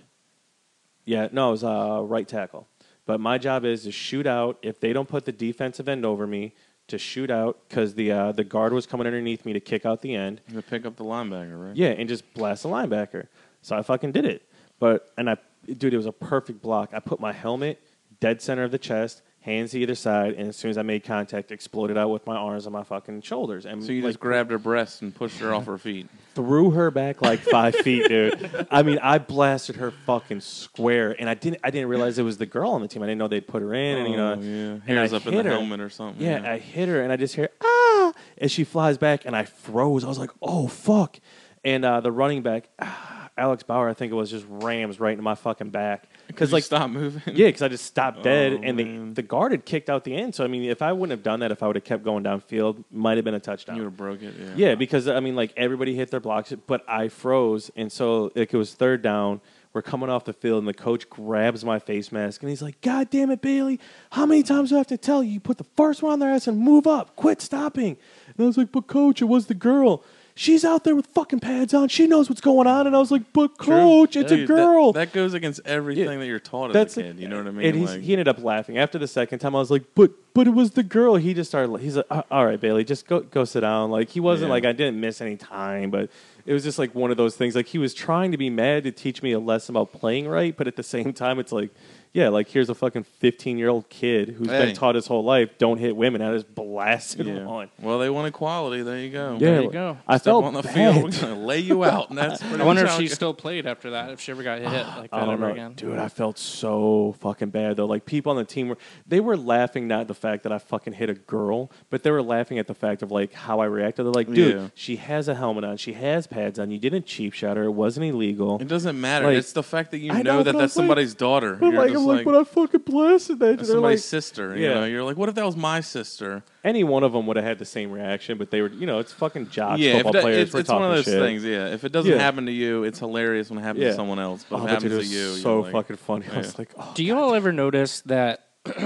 Yeah, no, I was a right tackle. But my job is to shoot out. If they don't put the defensive end over me, to shoot out because the guard was coming underneath me to kick out the end. To pick up the linebacker, right? Yeah, and just blast the linebacker. So I fucking did it. Dude, it was a perfect block. I put my helmet dead center of the chest, hands to either side, and as soon as I made contact, exploded out with my arms on my fucking shoulders. And So you just grabbed her breast and pushed her off her feet. threw her back like 5 feet, dude. I mean, I blasted her fucking square, and I didn't realize it was the girl on the team. I didn't know they'd put her in, and yeah. and Hairs I up in the hit her. helmet or something. Yeah, I hit her, and I just hear ah as she flies back, and I froze. I was like, oh fuck, and the running back. Alex Bauer, I think it was, just rams right into my fucking back. Because like stop moving. Yeah, because I just stopped dead, Oh, and man. the guard had kicked out the end. So I mean, if I wouldn't have done that, if I would have kept going downfield, might have been a touchdown. You would have broke it. Yeah. Yeah, because I mean, like everybody hit their blocks, but I froze, and so like it was third down. We're coming off the field, and the coach grabs my face mask, and he's like, "God damn it, Bailey! How many times do I have to tell you? You put the first one on their ass and move up. Quit stopping." And I was like, "But coach, it was the girl. She's out there with fucking pads on. She knows what's going on." And I was like, "But coach, it's a girl." That goes against everything that you're taught as a kid. You know what I mean? And he ended up laughing. After the second time, I was like, but it was the girl. He just started, he's like, "All right, Bailey, just go sit down." Like, he wasn't like, I didn't miss any time, but it was just like one of those things. Like, he was trying to be mad to teach me a lesson about playing right, but at the same time, it's like, yeah, like here's a fucking 15-year-old kid who's been taught his whole life, don't hit women. I just blasted one. Well, they want equality. There you go. Yeah, There you go. I Step felt on the bad. field. We're going to lay you out. And that's pretty I wonder much if how she it still played after that, if she ever got hit like I that don't ever know. again. Dude, I felt so fucking bad though. Like, people on the team were laughing not at the fact that I fucking hit a girl, but they were laughing at the fact of like how I reacted. They're like, dude, Yeah. she has a helmet on, she has pads on, you didn't cheap shot her, it wasn't illegal. It doesn't matter. Like, It's the fact that you I know know, that but that's I'm like- somebody's daughter. But You're like, just I'm like, but I fucking blasted that. that's They're somebody's like, sister. Yeah. You know, you're like, what if that was my sister? any one of them would have had the same reaction, but they were, it's fucking jocks, Yeah, if football that, players. We're it's one talking of those shit. things. Yeah, if it doesn't Yeah. happen to you, it's hilarious when it happens Yeah. to someone else. But Oh, if it but happens dude, to it you, was so you're like, fucking funny. I yeah. was like, oh, Do you all ever notice that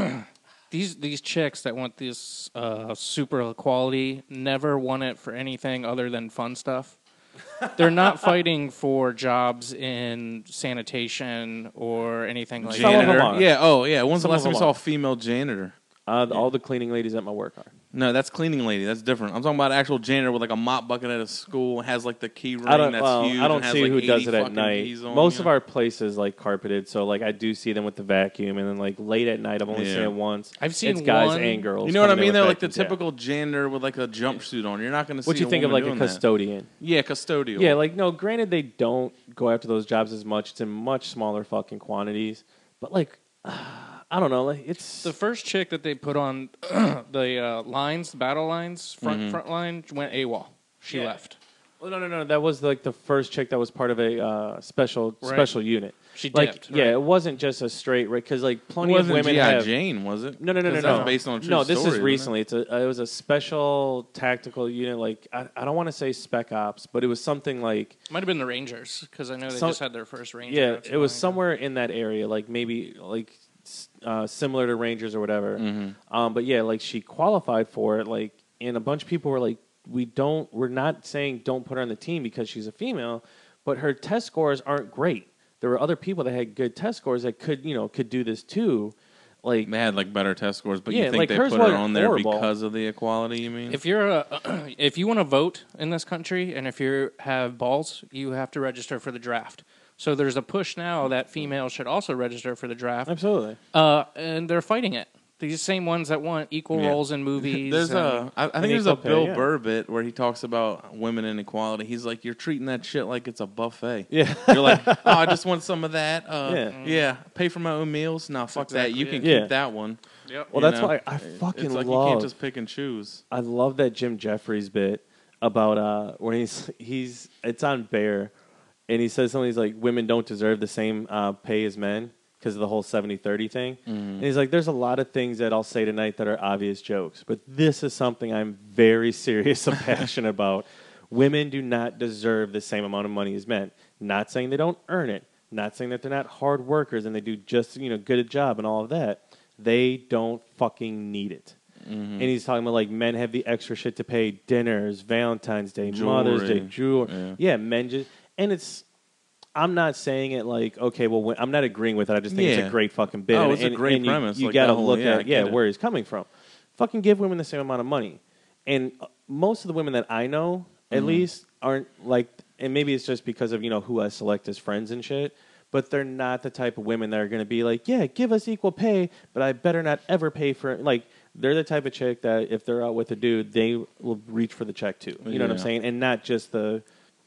these chicks that want this super equality never want it for anything other than fun stuff? They're not fighting for jobs in sanitation or anything like Some of them janitor. are. Yeah. Oh, yeah. When's the Some last of time you them saw are. a female janitor? All the cleaning ladies at my work are. No, that's cleaning lady. That's different. I'm talking about actual janitor with like a mop bucket at a school, has like the key ring I don't. that's Well, huge. I don't and has, see like, who 80 does it at fucking night. keys on, Most you of know? our places like carpeted, so like I do see them with the vacuum, and then like late at night, I've only seen it once. I've seen it's guys one- and girls. You know what I coming in mean? with They're like the vacuums, yeah. typical janitor with like a jumpsuit on. You're not going to see. What you think of woman like a doing that. custodian? Yeah, custodial. Yeah, like no. Granted, they don't go after those jobs as much. It's in much smaller fucking quantities. But like, I don't know. Like it's The first chick that they put on the lines, the battle lines, front line, went AWOL. She Yeah. left. Well, no. That was like the first chick that was part of a special unit. She Like, dipped. yeah, right. it wasn't just a straight right because like It plenty of wasn't women G.I. have. Jane, was it? No. 'Cause that's based on a true No, this story, is isn't it? recently. It was a special tactical unit. Like I don't want to say spec ops, but it was something like Might have been the Rangers because I know they Some- just had their first Ranger. yeah, not too it was long ago. somewhere in that area, like maybe like similar to Rangers or whatever. But yeah, like she qualified for it. Like, and a bunch of people were like, we're not saying don't put her on the team because she's a female, but her test scores aren't great. There were other people that had good test scores that could do this too. Like, They had like better test scores, but Yeah, you think like, they hers put her wasn't on there horrible. because of the equality? You mean? If you're if you want to vote in this country and if you have balls, you have to register for the draft. So there's a push now that females should also register for the draft, absolutely. and they're fighting it. These same ones that want equal Yeah. roles in movies. There's and- I think there's equal a pay, Bill yeah. Burr bit where he talks about women and equality. He's like, you're treating that shit like it's a buffet. Yeah. You're like, oh, I just want some of that. Yeah. Yeah, pay for my own meals. No, fuck that. You exactly can it. Yeah. keep that one. Yep. Well, You that's know? why I fucking It's like you love. can't just pick and choose. I love that Jim Jeffries bit about when he's it's on Bear, and he says something. He's like, women don't deserve the same pay as men because of the whole 70-30 thing. And he's like, there's a lot of things that I'll say tonight that are obvious jokes, but this is something I'm very serious and passionate about. Women do not deserve the same amount of money as men. Not saying they don't earn it. Not saying that they're not hard workers and they do just good a job and all of that. They don't fucking need it. And he's talking about like men have the extra shit to pay: dinners, Valentine's Day, Mother's Day, Jewelry. jewelry. Yeah, men just and it's. I'm not saying it like okay, well, I'm not agreeing with it. I just think it's Yeah. a great fucking bit. Oh, and, it's a great and premise, You like got to that whole- look yeah, I at get it. where he's coming from. Fucking give women the same amount of money, and most of the women that I know, at least, aren't like. And maybe it's just because of who I select as friends and shit. But they're not the type of women that are going to be like, yeah, give us equal pay, but I better not ever pay for it. Like, they're the type of chick that if they're out with a dude, they will reach for the check too. You know what I'm Yeah. saying? And not just the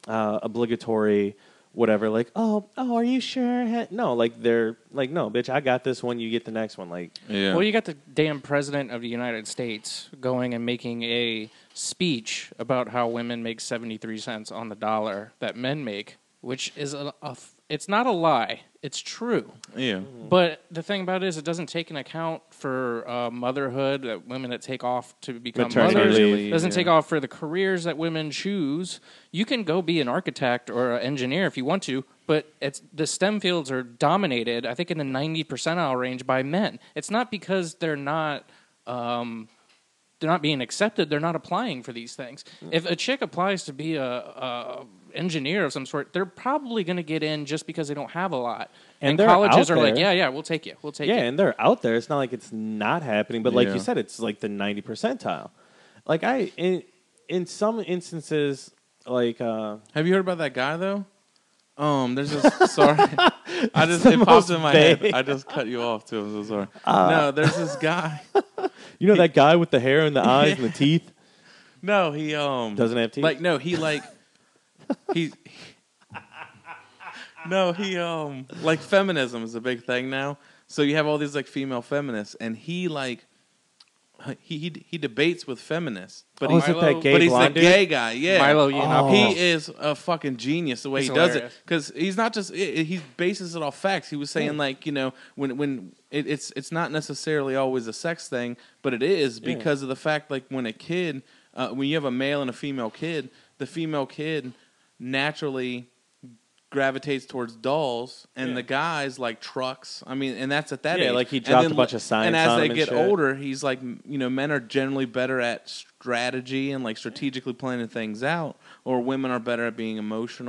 obligatory whatever, like, oh, are you sure? No, like, they're like, no, bitch, I got this one, you get the next one. Like, Yeah. Well, you got the damn president of the United States going and making a speech about how women make 73 cents on the dollar that men make, which is it's not a lie. It's true. yeah. But the thing about it is, it doesn't take into account for motherhood, that women that take off to become Maternity mothers. leave, Doesn't yeah. take off for the careers that women choose. You can go be an architect or an engineer if you want to, but the STEM fields are dominated, I think, in the 90 percentile range by men. It's not because they're not being accepted. They're not applying for these things. If a chick applies to be a engineer of some sort, they're probably going to get in just because they don't have a lot. And they're colleges out are like, there. yeah, we'll take you. We'll take yeah, you. and they're out there. It's not like it's not happening, but like Yeah. you said, it's like the 90 percentile. Like in some instances, like Have you heard about that guy though? There's this. Sorry, I just the it popped most in my vague. head. I just cut you off too. I'm so sorry. No, there's this guy. that guy with the hair and the eyes and the teeth No, he doesn't have teeth. like no, he like he. No, he like feminism is a big thing now. So you have all these like female feminists, and he like he debates with feminists, but is it that gay but he's the blonde dude? gay guy. Yeah, Milo Yiannopoulos. He is a fucking genius the way He's he does it hilarious. because he's not just he bases it off facts. He was saying like when it's not necessarily always a sex thing, but it is because of the fact like when a kid when you have a male and a female kid, the female kid naturally gravitates towards dolls, and the guys like trucks. I mean, and that's at that age. like he And dropped then a bunch of science And as on they him and get shit. older, he's like, men are generally better at strategy and like strategically planning things out, or women are better at being emotional.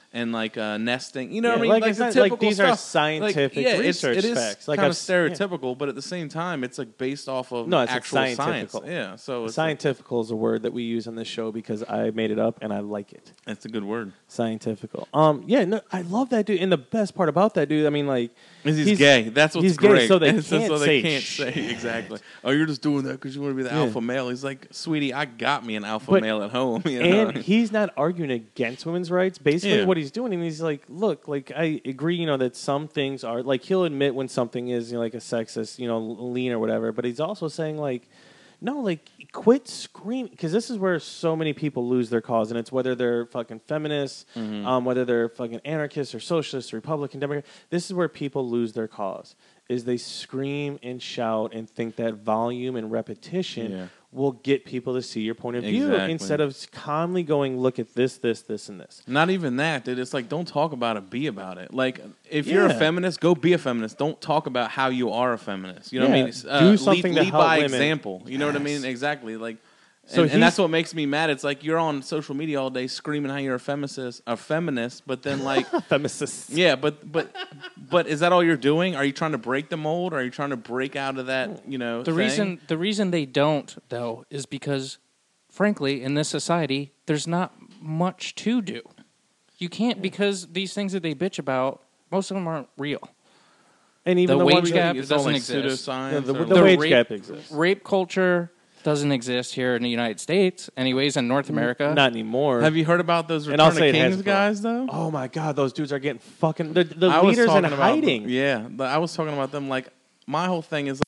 and like nesting. You know what I Yeah, mean? like, Like it's the not- typical like, these stuff. are scientific research it is facts. Like, kind of I've- yeah. stereotypical, but at the same time, it's like based off of No, it's actual science. scientifical. Yeah, so it's Scientifical is a word that we use on this show because I made it up and I like it. it's a good word. Scientifical. Yeah, no, I love that dude. And the best part about that dude, I mean, like, Is he's gay? That's what's he's gay, great. so they And can't so say they can't shit. say exactly. Oh, you're just doing that because you want to be the Yeah. alpha male. He's like, sweetie, I got me an alpha But- male at home. You know? And he's not arguing against women's rights. Basically, Yeah. what he's doing, and he's like, look, like, I agree, that some things are, like, he'll admit when something is, like, a sexist, lean or whatever, but he's also saying, like, no, like, quit screaming, because this is where so many people lose their cause, and it's whether they're fucking feminists, whether they're fucking anarchists or socialists, or Republican, Democrat. This is where people lose their cause, is they scream and shout and think that volume and repetition Yeah. will get people to see your point of view Exactly. instead of calmly going, look at this, this, this, and this. Not even that, dude. It's like, don't talk about it, be about it. Like, if you're a Yeah. feminist, go be a feminist. Don't talk about how you are a feminist. You know what I Yeah. mean? Do something to lead help by women. example. You know what I mean? Yes. Exactly. Like, So and that's he's- what makes me mad. It's like you're on social media all day screaming how you're a feminist, but then like, Feminists. yeah, but is that all you're doing? Are you trying to break the mold? Or are you trying to break out of that? The reason they don't though is because, frankly, in this society, there's not much to do. You can't, because these things that they bitch about, most of them aren't real. And even The the wage ones gap that, it's all doesn't like exist. pseudoscience. yeah, the or- the wage rape- gap exists. Rape culture doesn't exist here in the United States, anyways, in North America. Not anymore. Have you heard about those And I'll Return say of it has Kings before. guys though? Oh my God, those dudes are getting fucking. The I was leaders in talking about hiding. Yeah, but I was talking about them. Like, my whole thing is,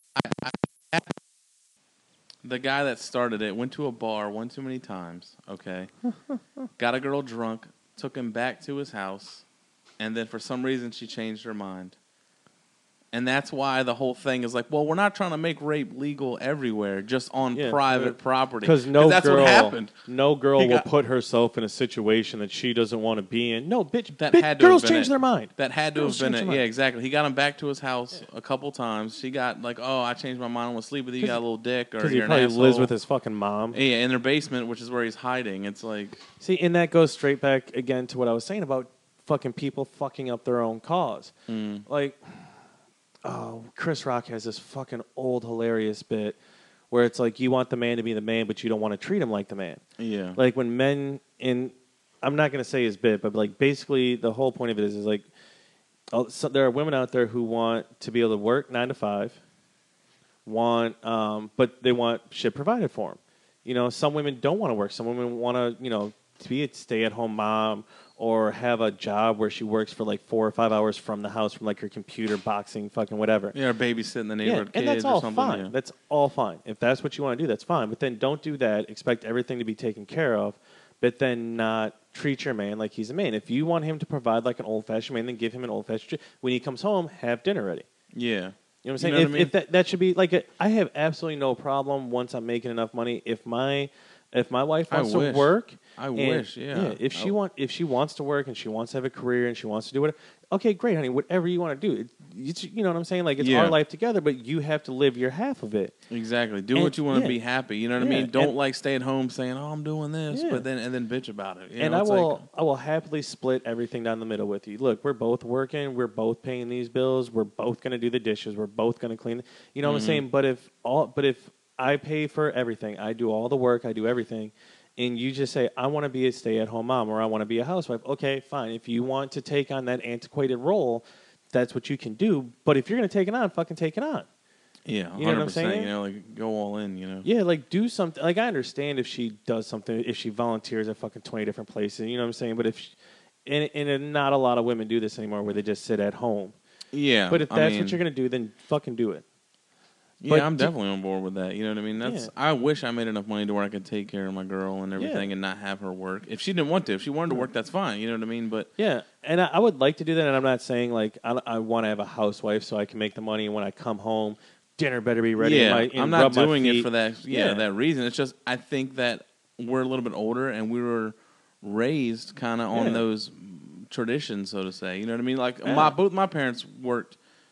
the guy that started it went to a bar one too many times. Okay, got a girl drunk, took him back to his house, and then for some reason she changed her mind. And that's why the whole thing is like, well, we're not trying to make rape legal everywhere, just on Yeah, private property. Because no that's girl, what happened. no girl He will got- put herself in a situation that she doesn't want to be in. No, bitch. That bitch, had to have girls been change it. their mind. That had to Girls have been change it. their Yeah, mind. exactly. He got him back to his house a couple times. She got like, oh, I changed my mind. I want to sleep with you. You got a little dick, or Because he you're an probably asshole. lives with his fucking mom. Yeah, in their basement, which is where he's hiding. It's like, See, and that goes straight back again to what I was saying about fucking people fucking up their own cause. Like, oh, Chris Rock has this fucking old hilarious bit where it's like you want the man to be the man, but you don't want to treat him like the man. yeah, Like when men in, I'm not going to say his bit, but like basically the whole point of it is like, so there are women out there who want to be able to work 9 to 5, but they want shit provided for them. Some women don't want to work. Some women want to, to be a stay-at-home mom or have a job where she works for like 4 or 5 hours from the house, from like her computer, boxing, fucking whatever. yeah, or babysitting the Yeah, neighborhood and kids that's all or something. fine. Yeah. That's all fine. If that's what you want to do, that's fine. But then don't do that. Expect everything to be taken care of, but then not treat your man like he's a man. If you want him to provide like an old-fashioned man, then give him an old-fashioned. When he comes home, have dinner ready. Yeah. You know what I'm saying? You know what I mean? If that should be like I have absolutely no problem once I'm making enough money. If my wife wants to wish. work, I and- wish, yeah. If she wants to work and she wants to have a career and she wants to do whatever, okay, great, honey. Whatever you want to do, you know what I'm saying? Like it's Yeah. our life together, but you have to live your half of it. Exactly. Do And- what you want to yeah. be happy. You know what I Yeah, mean? Don't and- like stay at home saying, "Oh, I'm doing this," Yeah. but then bitch about it. You And know, I it's will happily split everything down the middle with you. Look, we're both working. We're both paying these bills. We're both going to do the dishes. We're both going to clean. You know what I'm saying? But if I pay for everything, I do all the work, I do everything, and you just say, I want to be a stay-at-home mom or I want to be a housewife, okay, fine. If you want to take on that antiquated role, that's what you can do. But if you're going to take it on, fucking take it on. Yeah, 100%. You know what I'm saying? You know, like go all in. You know. Yeah, like do something. Like I understand if she does something, if she volunteers at fucking 20 different places, you know what I'm saying? But if she, and not a lot of women do this anymore where they just sit at home. Yeah. But if I that's mean, what you're going to do, then fucking do it. Yeah, But I'm do- definitely on board with that. You know what I mean? That's. Yeah. I wish I made enough money to where I could take care of my girl and everything, and not have her work. If she didn't want to, if she wanted to work, that's fine. You know what I mean? But Yeah, and I would like to do that, and I'm not saying like I want to have a housewife so I can make the money, and when I come home, dinner better be ready. yeah, and I'm not rub my doing it feet. for that. Yeah, Yeah. that reason. It's just I think that we're a little bit older and we were raised kind of on Yeah. those traditions, so to say. You know what I mean? Like Yeah. both my parents worked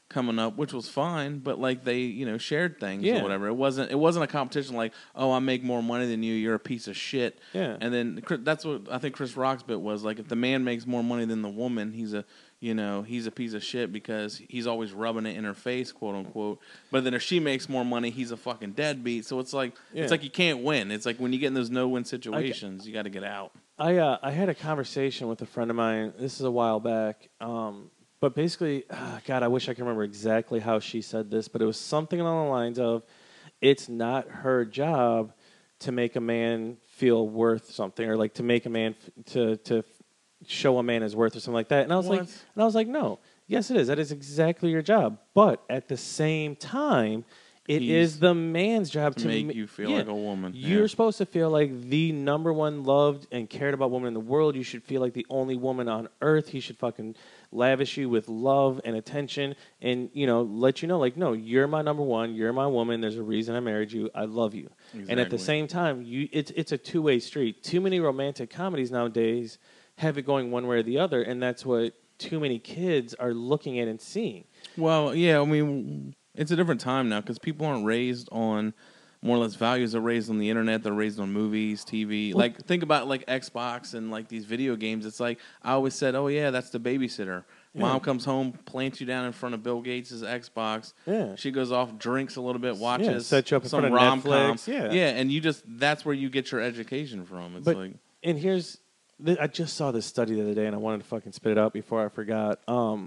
coming up, which was fine, but like they, shared things Yeah. or whatever. It wasn't a competition like, oh, I make more money than you, you're a piece of shit. Yeah. And then that's what I think Chris Rock's bit was, like, if the man makes more money than the woman, he's a piece of shit because he's always rubbing it in her face, quote unquote. But then if she makes more money, he's a fucking deadbeat. So it's like you can't win. It's like when you get in those no-win situations, you got to get out. I had a conversation with a friend of mine. This is a while back. But basically, God, I wish I could remember exactly how she said this, but it was something along the lines of, it's not her job to make a man feel worth something, or like to make a man to show a man his worth or something like that. And I was like, no, yes, it is. That is exactly your job. But at the same time, it is the man's job to make you feel like a woman. You're supposed to feel like the number one loved and cared about woman in the world. You should feel like the only woman on earth. He should fucking lavish you with love and attention and, let you know, like, no, you're my number one. You're my woman. There's a reason I married you. I love you. Exactly. And at the same time, it's a two-way street. Too many romantic comedies nowadays have it going one way or the other, and that's what too many kids are looking at and seeing. Well, yeah, I mean, it's a different time now because people aren't raised on more or less values. They're raised on the internet. They're raised on movies, TV. Like, think about like Xbox and like these video games. It's like I always said, oh yeah, that's the babysitter. Yeah. Mom comes home, plants you down in front of Bill Gates' Xbox. Yeah. She goes off, drinks a little bit, watches set you up in some front of rom-com. Netflix. Yeah, yeah, and that's where you get your education from. It's and here's. I just saw this study the other day, and I wanted to fucking spit it out before I forgot.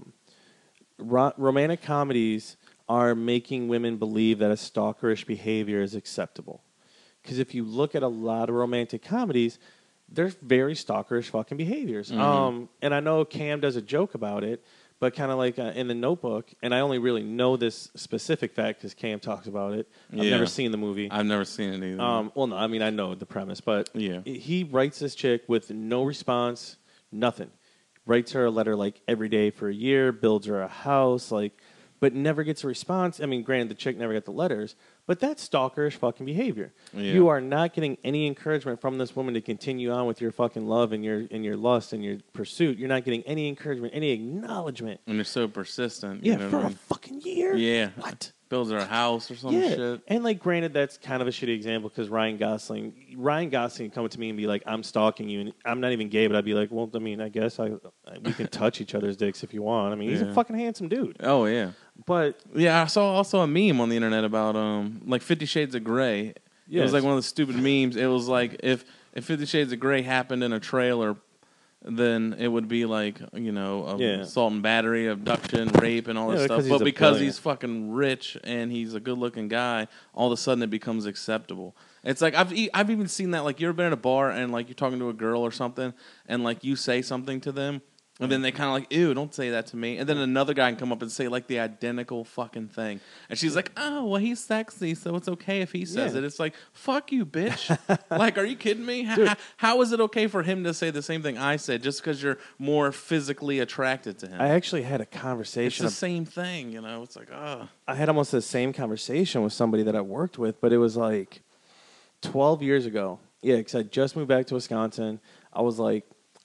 Romantic comedies are making women believe that a stalkerish behavior is acceptable. Because if you look at a lot of romantic comedies, they're very stalkerish fucking behaviors. Mm-hmm. And I know Cam does a joke about it, but kind of like in The Notebook, and I only really know this specific fact because Cam talks about it. I've never seen the movie. I've never seen it either. Well, no, I mean, I know the premise, but he writes this chick with no response, nothing. Writes her a letter like every day for a year, builds her a house, but never gets a response. I mean, granted, the chick never got the letters, but that's stalkerish fucking behavior. Yeah. You are not getting any encouragement from this woman to continue on with your fucking love and your lust and your pursuit. You're not getting any encouragement, any acknowledgement. And you're so persistent. Yeah, for a fucking year. Yeah. What? Builds her a house or some shit. And granted, that's kind of a shitty example because Ryan Gosling would come to me and be like, I'm stalking you, and I'm not even gay, but I'd be like, well, I mean, I guess we can touch each other's dicks if you want. I mean, he's a fucking handsome dude. Oh, yeah. But yeah, I saw also a meme on the internet about 50 Shades of Grey. Yes. It was like one of the stupid memes. It was like if 50 Shades of Grey happened in a trailer, then it would be like, assault and battery, abduction, rape, and all this stuff. But because he's fucking rich and he's a good-looking guy, all of a sudden it becomes acceptable. It's like I've even seen that. Like, you ever been at a bar and like you're talking to a girl or something, and like you say something to them, and then they kind of like, ew, don't say that to me. And then another guy can come up and say like the identical fucking thing. And she's like, oh, well, he's sexy, so it's okay if he says it. It's like, fuck you, bitch. Like, are you kidding me? How is it okay for him to say the same thing I said just because you're more physically attracted to him? I actually had a conversation. It's the same thing, It's like, I had almost the same conversation with somebody that I worked with, but it was like 12 years ago. Yeah, because I just moved back to Wisconsin. I was like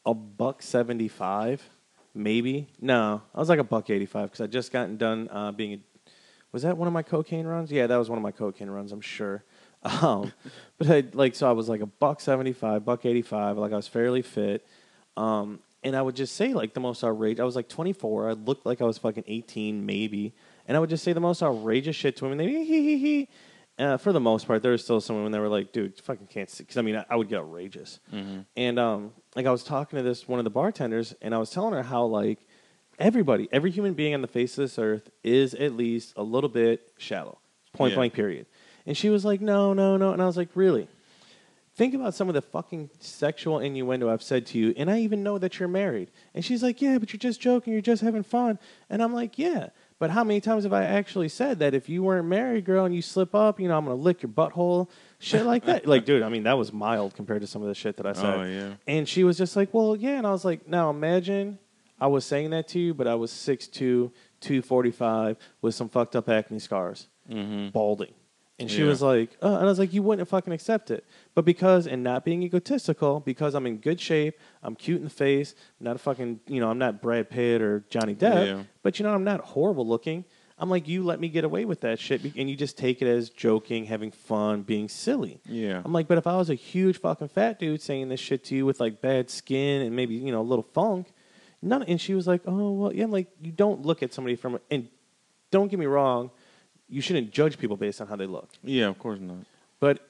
$1.75, maybe. No, I was like $1.85 because I just gotten done being. Was that one of my cocaine runs? Yeah, that was one of my cocaine runs. I'm sure. But so I was like $1.75, $1.85. Like, I was fairly fit. And I would just say like the most outrageous. I was like 24. I looked like I was fucking 18, maybe. And I would just say the most outrageous shit to women. They hee. For the most part, there was still some women that were like, dude, you fucking can't see. Because, I mean, I would get outrageous. Mm-hmm. And, I was talking to one of the bartenders, and I was telling her how, like, every human being on the face of this earth is at least a little bit shallow. Point blank, period. And she was like, no. And I was like, really? Think about some of the fucking sexual innuendo I've said to you, and I even know that you're married. And she's like, yeah, but you're just joking. You're just having fun. And I'm like, yeah. But how many times have I actually said that if you weren't married, girl, and you slip up, I'm going to lick your butthole, shit like that? Like, dude, I mean, that was mild compared to some of the shit that I said. Oh, yeah. And she was just like, well, yeah. And I was like, now imagine I was saying that to you, but I was 6'2", 245, with some fucked up acne scars, balding. And she was like, and I was like, you wouldn't fucking accept it. But because, and not being egotistical, because I'm in good shape, I'm cute in the face, I'm not a fucking, I'm not Brad Pitt or Johnny Depp, but I'm not horrible looking. I'm like, you let me get away with that shit, and you just take it as joking, having fun, being silly. Yeah. I'm like, but if I was a huge fucking fat dude saying this shit to you with like bad skin and maybe, you know, a little funk, none. And she was like, oh, well, yeah. I'm like, you don't look at somebody from, and don't get me wrong, you shouldn't judge people based on how they look. Yeah, of course not. But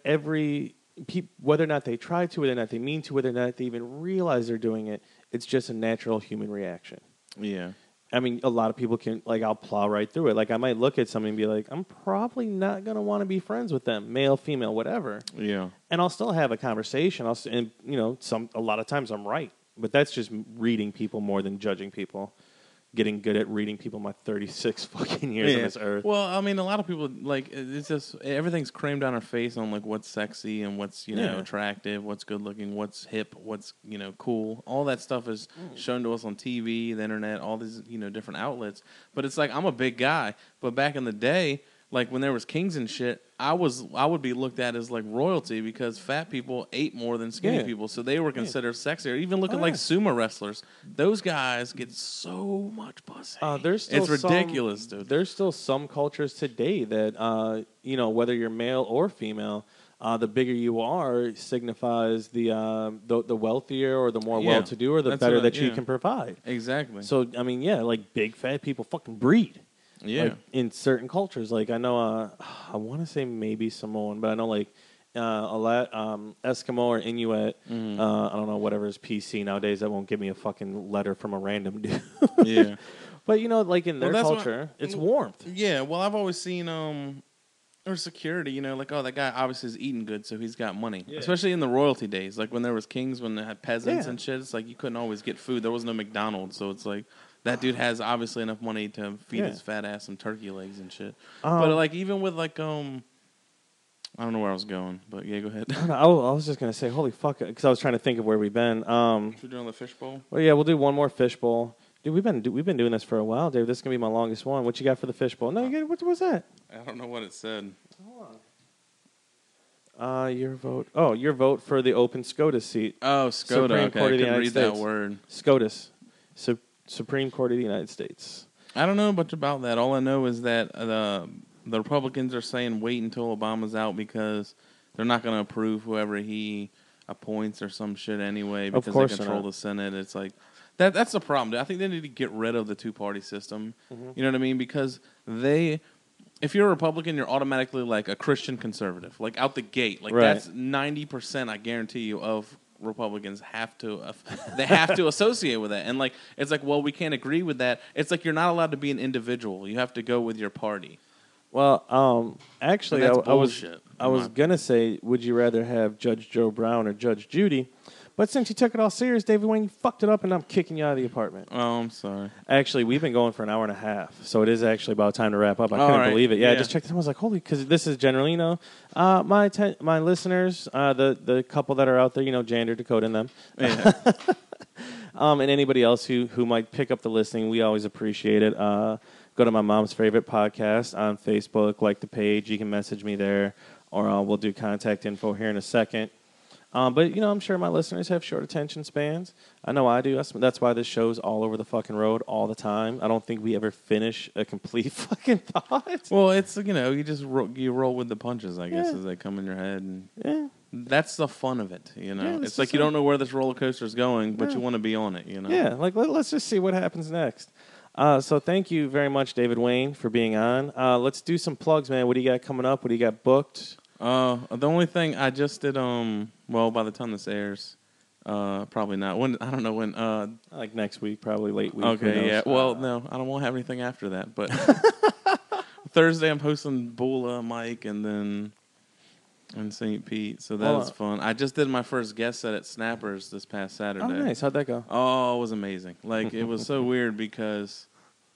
whether or not they try to, whether or not they mean to, whether or not they even realize they're doing it, it's just a natural human reaction. Yeah. I mean, a lot of people can, like, I'll plow right through it. Like, I might look at somebody and be like, I'm probably not going to want to be friends with them, male, female, whatever. Yeah. And I'll still have a conversation. And, you know, a lot of times I'm right. But that's just reading people more than judging people. Getting good at reading people my 36 fucking years on this earth. Well, I mean, a lot of people, like, it's just, everything's crammed down our face on, like, what's sexy and what's, you know, attractive, what's good looking, what's hip, what's, you know, cool. All that stuff is shown to us on TV, the internet, all these, you know, different outlets. But it's like, I'm a big guy. But back in the day, like, when there was kings and shit, I would be looked at as, like, royalty because fat people ate more than skinny people. So they were considered sexier. Even looking like sumo wrestlers, those guys get so much pussy. It's ridiculous, dude. There's still some cultures today that, you know, whether you're male or female, the bigger you are signifies the wealthier or the more well-to-do or the better that you can provide. Exactly. So, I mean, like, big fat people fucking breed. Yeah. Like, in certain cultures, like I know, I want to say maybe Samoan, but I know like a lot Eskimo or Inuit. I don't know, whatever is PC nowadays. That won't give me a fucking letter from a random dude. Yeah. But you know, like in their culture, it's warmth. Yeah. Well, I've always seen or security. You know, like that guy obviously is eating good, so he's got money. Yeah. Especially in the royalty days, like when there was kings, when they had peasants and shit. It's like you couldn't always get food. There was no McDonald's, so it's like. That dude has obviously enough money to feed his fat ass some turkey legs and shit. But like even with like I don't know where I was going, but yeah, go ahead. I was just gonna say, holy fuck, because I was trying to think of where we've been. We're doing the fishbowl. Well, yeah, we'll do one more fishbowl. Dude, we've been doing this for a while, Dave. This is gonna be my longest one. What you got for the fishbowl? No, what was that? I don't know what it said. Hold on. Your vote. Oh, your vote for the open SCOTUS seat. Oh, SCOTUS. Supreme Okay, Court I of the couldn't United read States. that word. SCOTUS. Supreme Court of the United States. I don't know much about that. All I know is that the Republicans are saying wait until Obama's out because they're not going to approve whoever he appoints or some shit anyway because they control the Senate. It's like that's the problem, dude. I think they need to get rid of the two-party system. Mm-hmm. You know what I mean? Because if you're a Republican, you're automatically like a Christian conservative, like out the gate. Like that's 90%, I guarantee you, of Republicans have to associate with that. And like it's like, well, we can't agree with that. It's like you're not allowed to be an individual. You have to go with your party. Well, actually, I was gonna say, would you rather have Judge Joe Brown or Judge Judy? But since you took it all serious, David Wayne, you fucked it up, and I'm kicking you out of the apartment. Oh, I'm sorry. Actually, we've been going for an hour and a half, so it is actually about time to wrap up. I couldn't believe it. Yeah, I just checked. I was like, holy, because this is Generalino. My listeners, the couple that are out there, you know, Jander, Dakota, and them. Yeah. And anybody else who might pick up the listening, we always appreciate it. Go to my mom's favorite podcast on Facebook, like the page. You can message me there, or we'll do contact info here in a second. But, you know, I'm sure my listeners have short attention spans. I know I do. That's why this show's all over the fucking road all the time. I don't think we ever finish a complete fucking thought. Well, it's, you know, you just roll with the punches, I guess, as they come in your head. And that's the fun of it, you know. Yeah, it's like you don't know where this roller coaster's going, but you want to be on it, you know. Yeah, like let's just see what happens next. So thank you very much, David Wayne, for being on. Let's do some plugs, man. What do you got coming up? What do you got booked? The only thing I just did, well, by the time this airs, probably not. When I don't know when. Like next week, probably late week. Okay, yeah. Well, no, I don't want to have anything after that. But Thursday, I'm hosting Bula, Mike, and then in St. Pete, so that was fun. I just did my first guest set at Snappers this past Saturday. Oh, nice. How'd that go? Oh, it was amazing. Like it was so weird because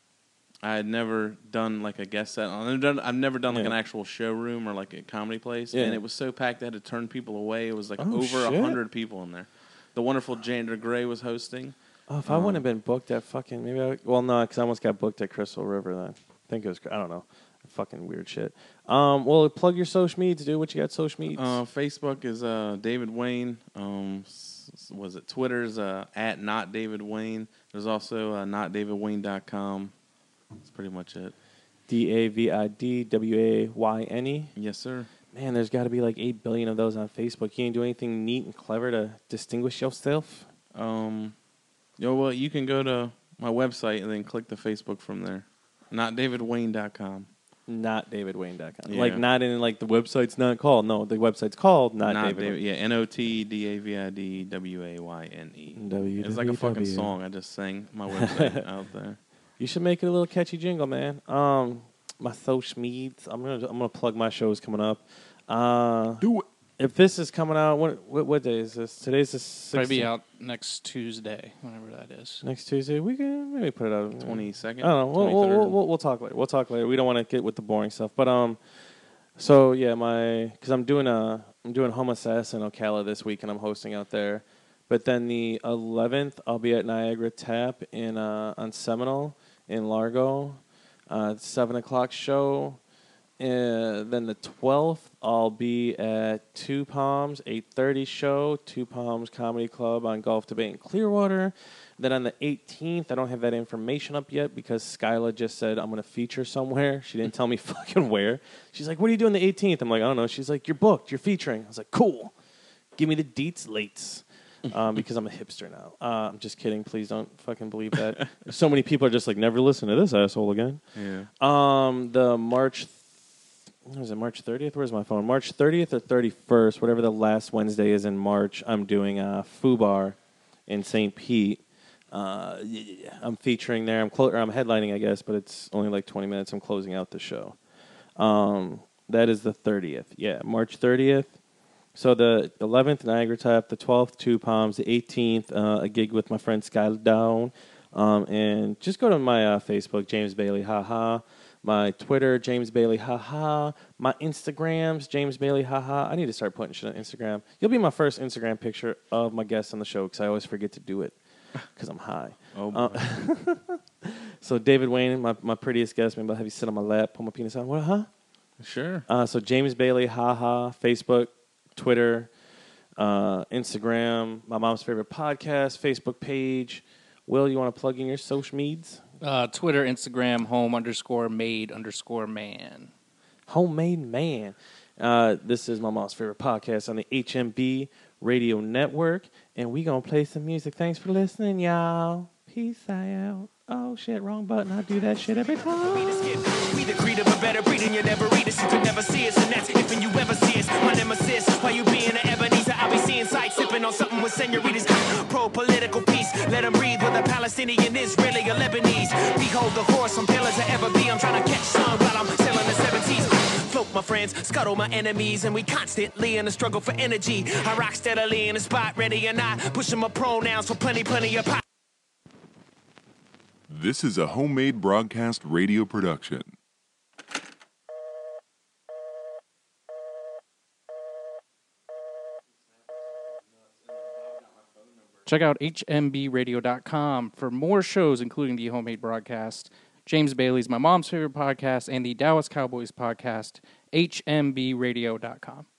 I had never done like a guest set. I've never done like an actual showroom or like a comedy place, and it was so packed I had to turn people away. It was like over 100 people in there. The wonderful Jander Gray was hosting. Oh, if I wouldn't have been booked at fucking no, because I almost got booked at Crystal River then. I think it was, I don't know, fucking weird shit. Well, plug your social medias, dude. What you got social medias? Facebook is David Wayne. Was it Twitter's at Not David Wayne. There's also notdavidwayne.com. That's pretty much it. DavidWayne. Yes, sir. Man, there's got to be like 8 billion of those on Facebook. You ain't do anything neat and clever to distinguish yourself? Well, you can go to my website and then click the Facebook from there. Not DavidWayne.com. Not DavidWayne.com. Yeah. Like, not in, like, the website's not called. No, the website's called Not David. Yeah, NOTDAVIDWAYNE. It's like a fucking song. I just sang my website out there. You should make it a little catchy jingle, man. My social medias. I'm gonna plug my shows coming up. Do it. If this is coming out, what day is this? Today's the 16th. Probably be out next Tuesday, whenever that is. Next Tuesday. We can maybe put it out 22nd. I don't know. We'll talk later. We'll talk later. We don't want to get with the boring stuff, but so yeah, because I'm doing Home Assassin Ocala this week, and I'm hosting out there. But then the 11th, I'll be at Niagara Tap on Seminole in Largo, 7:00 show. Then the 12th, I'll be at Two Palms, 8:30 show, Two Palms Comedy Club on Gulf to Bay in Clearwater. Then on the 18th, I don't have that information up yet because Skyla just said I'm going to feature somewhere. She didn't tell me fucking where. She's like, what are you doing the 18th? I'm like, I don't know. She's like, you're booked. You're featuring. I was like, cool. Give me the deets lates. Because I'm a hipster now. I'm just kidding. Please don't fucking believe that. So many people are just like, never listen to this asshole again. Yeah. The March 30th? Where's my phone? March 30th or 31st, whatever the last Wednesday is in March, I'm doing FUBAR in St. Pete. I'm featuring there. I'm headlining, I guess, but it's only like 20 minutes. I'm closing out the show. That is the 30th. Yeah, March 30th. So the 11th, Niagara Tap. The 12th, Two Palms. The 18th, a gig with my friend Skyla Down. And just go to my Facebook, James Bailey, haha. My Twitter, James Bailey, haha. My Instagrams, James Bailey, haha. I need to start putting shit on Instagram. You'll be my first Instagram picture of my guests on the show because I always forget to do it because I'm high. Oh, boy. So David Wayne, my prettiest guest, maybe I'll have you sit on my lap, pull my penis out. What, huh? Sure. So James Bailey, haha. Facebook, Twitter, Instagram, my mom's favorite podcast, Facebook page. Will, you want to plug in your social medias? Twitter, Instagram, home_made_man. Homemade Man. This is my mom's favorite podcast on the HMB Radio Network, and we going to play some music. Thanks for listening, y'all. Peace out. Oh, shit, wrong button. I do that shit every time. We the creed of a better breed, and you never read us. You could never see us, and that's if and you ever see us. My nemesis, while you being an Ebenezer, I'll be seeing sights, sipping on something with senoritas. Pro-political peace, let them breathe with a Palestinian, Israeli, or Lebanese. Behold the horse on pillars of ever be. I'm trying to catch sun while I'm still in the 70s. Float my friends, scuttle my enemies, and we constantly in the struggle for energy. I rock steadily in the spot, ready or not, pushing my pronouns for plenty of pop. This is a homemade broadcast radio production. Check out hmbradio.com for more shows, including the Homemade Broadcast, James Bailey's My Mom's Favorite Podcast, and the Dallas Cowboys podcast, hmbradio.com.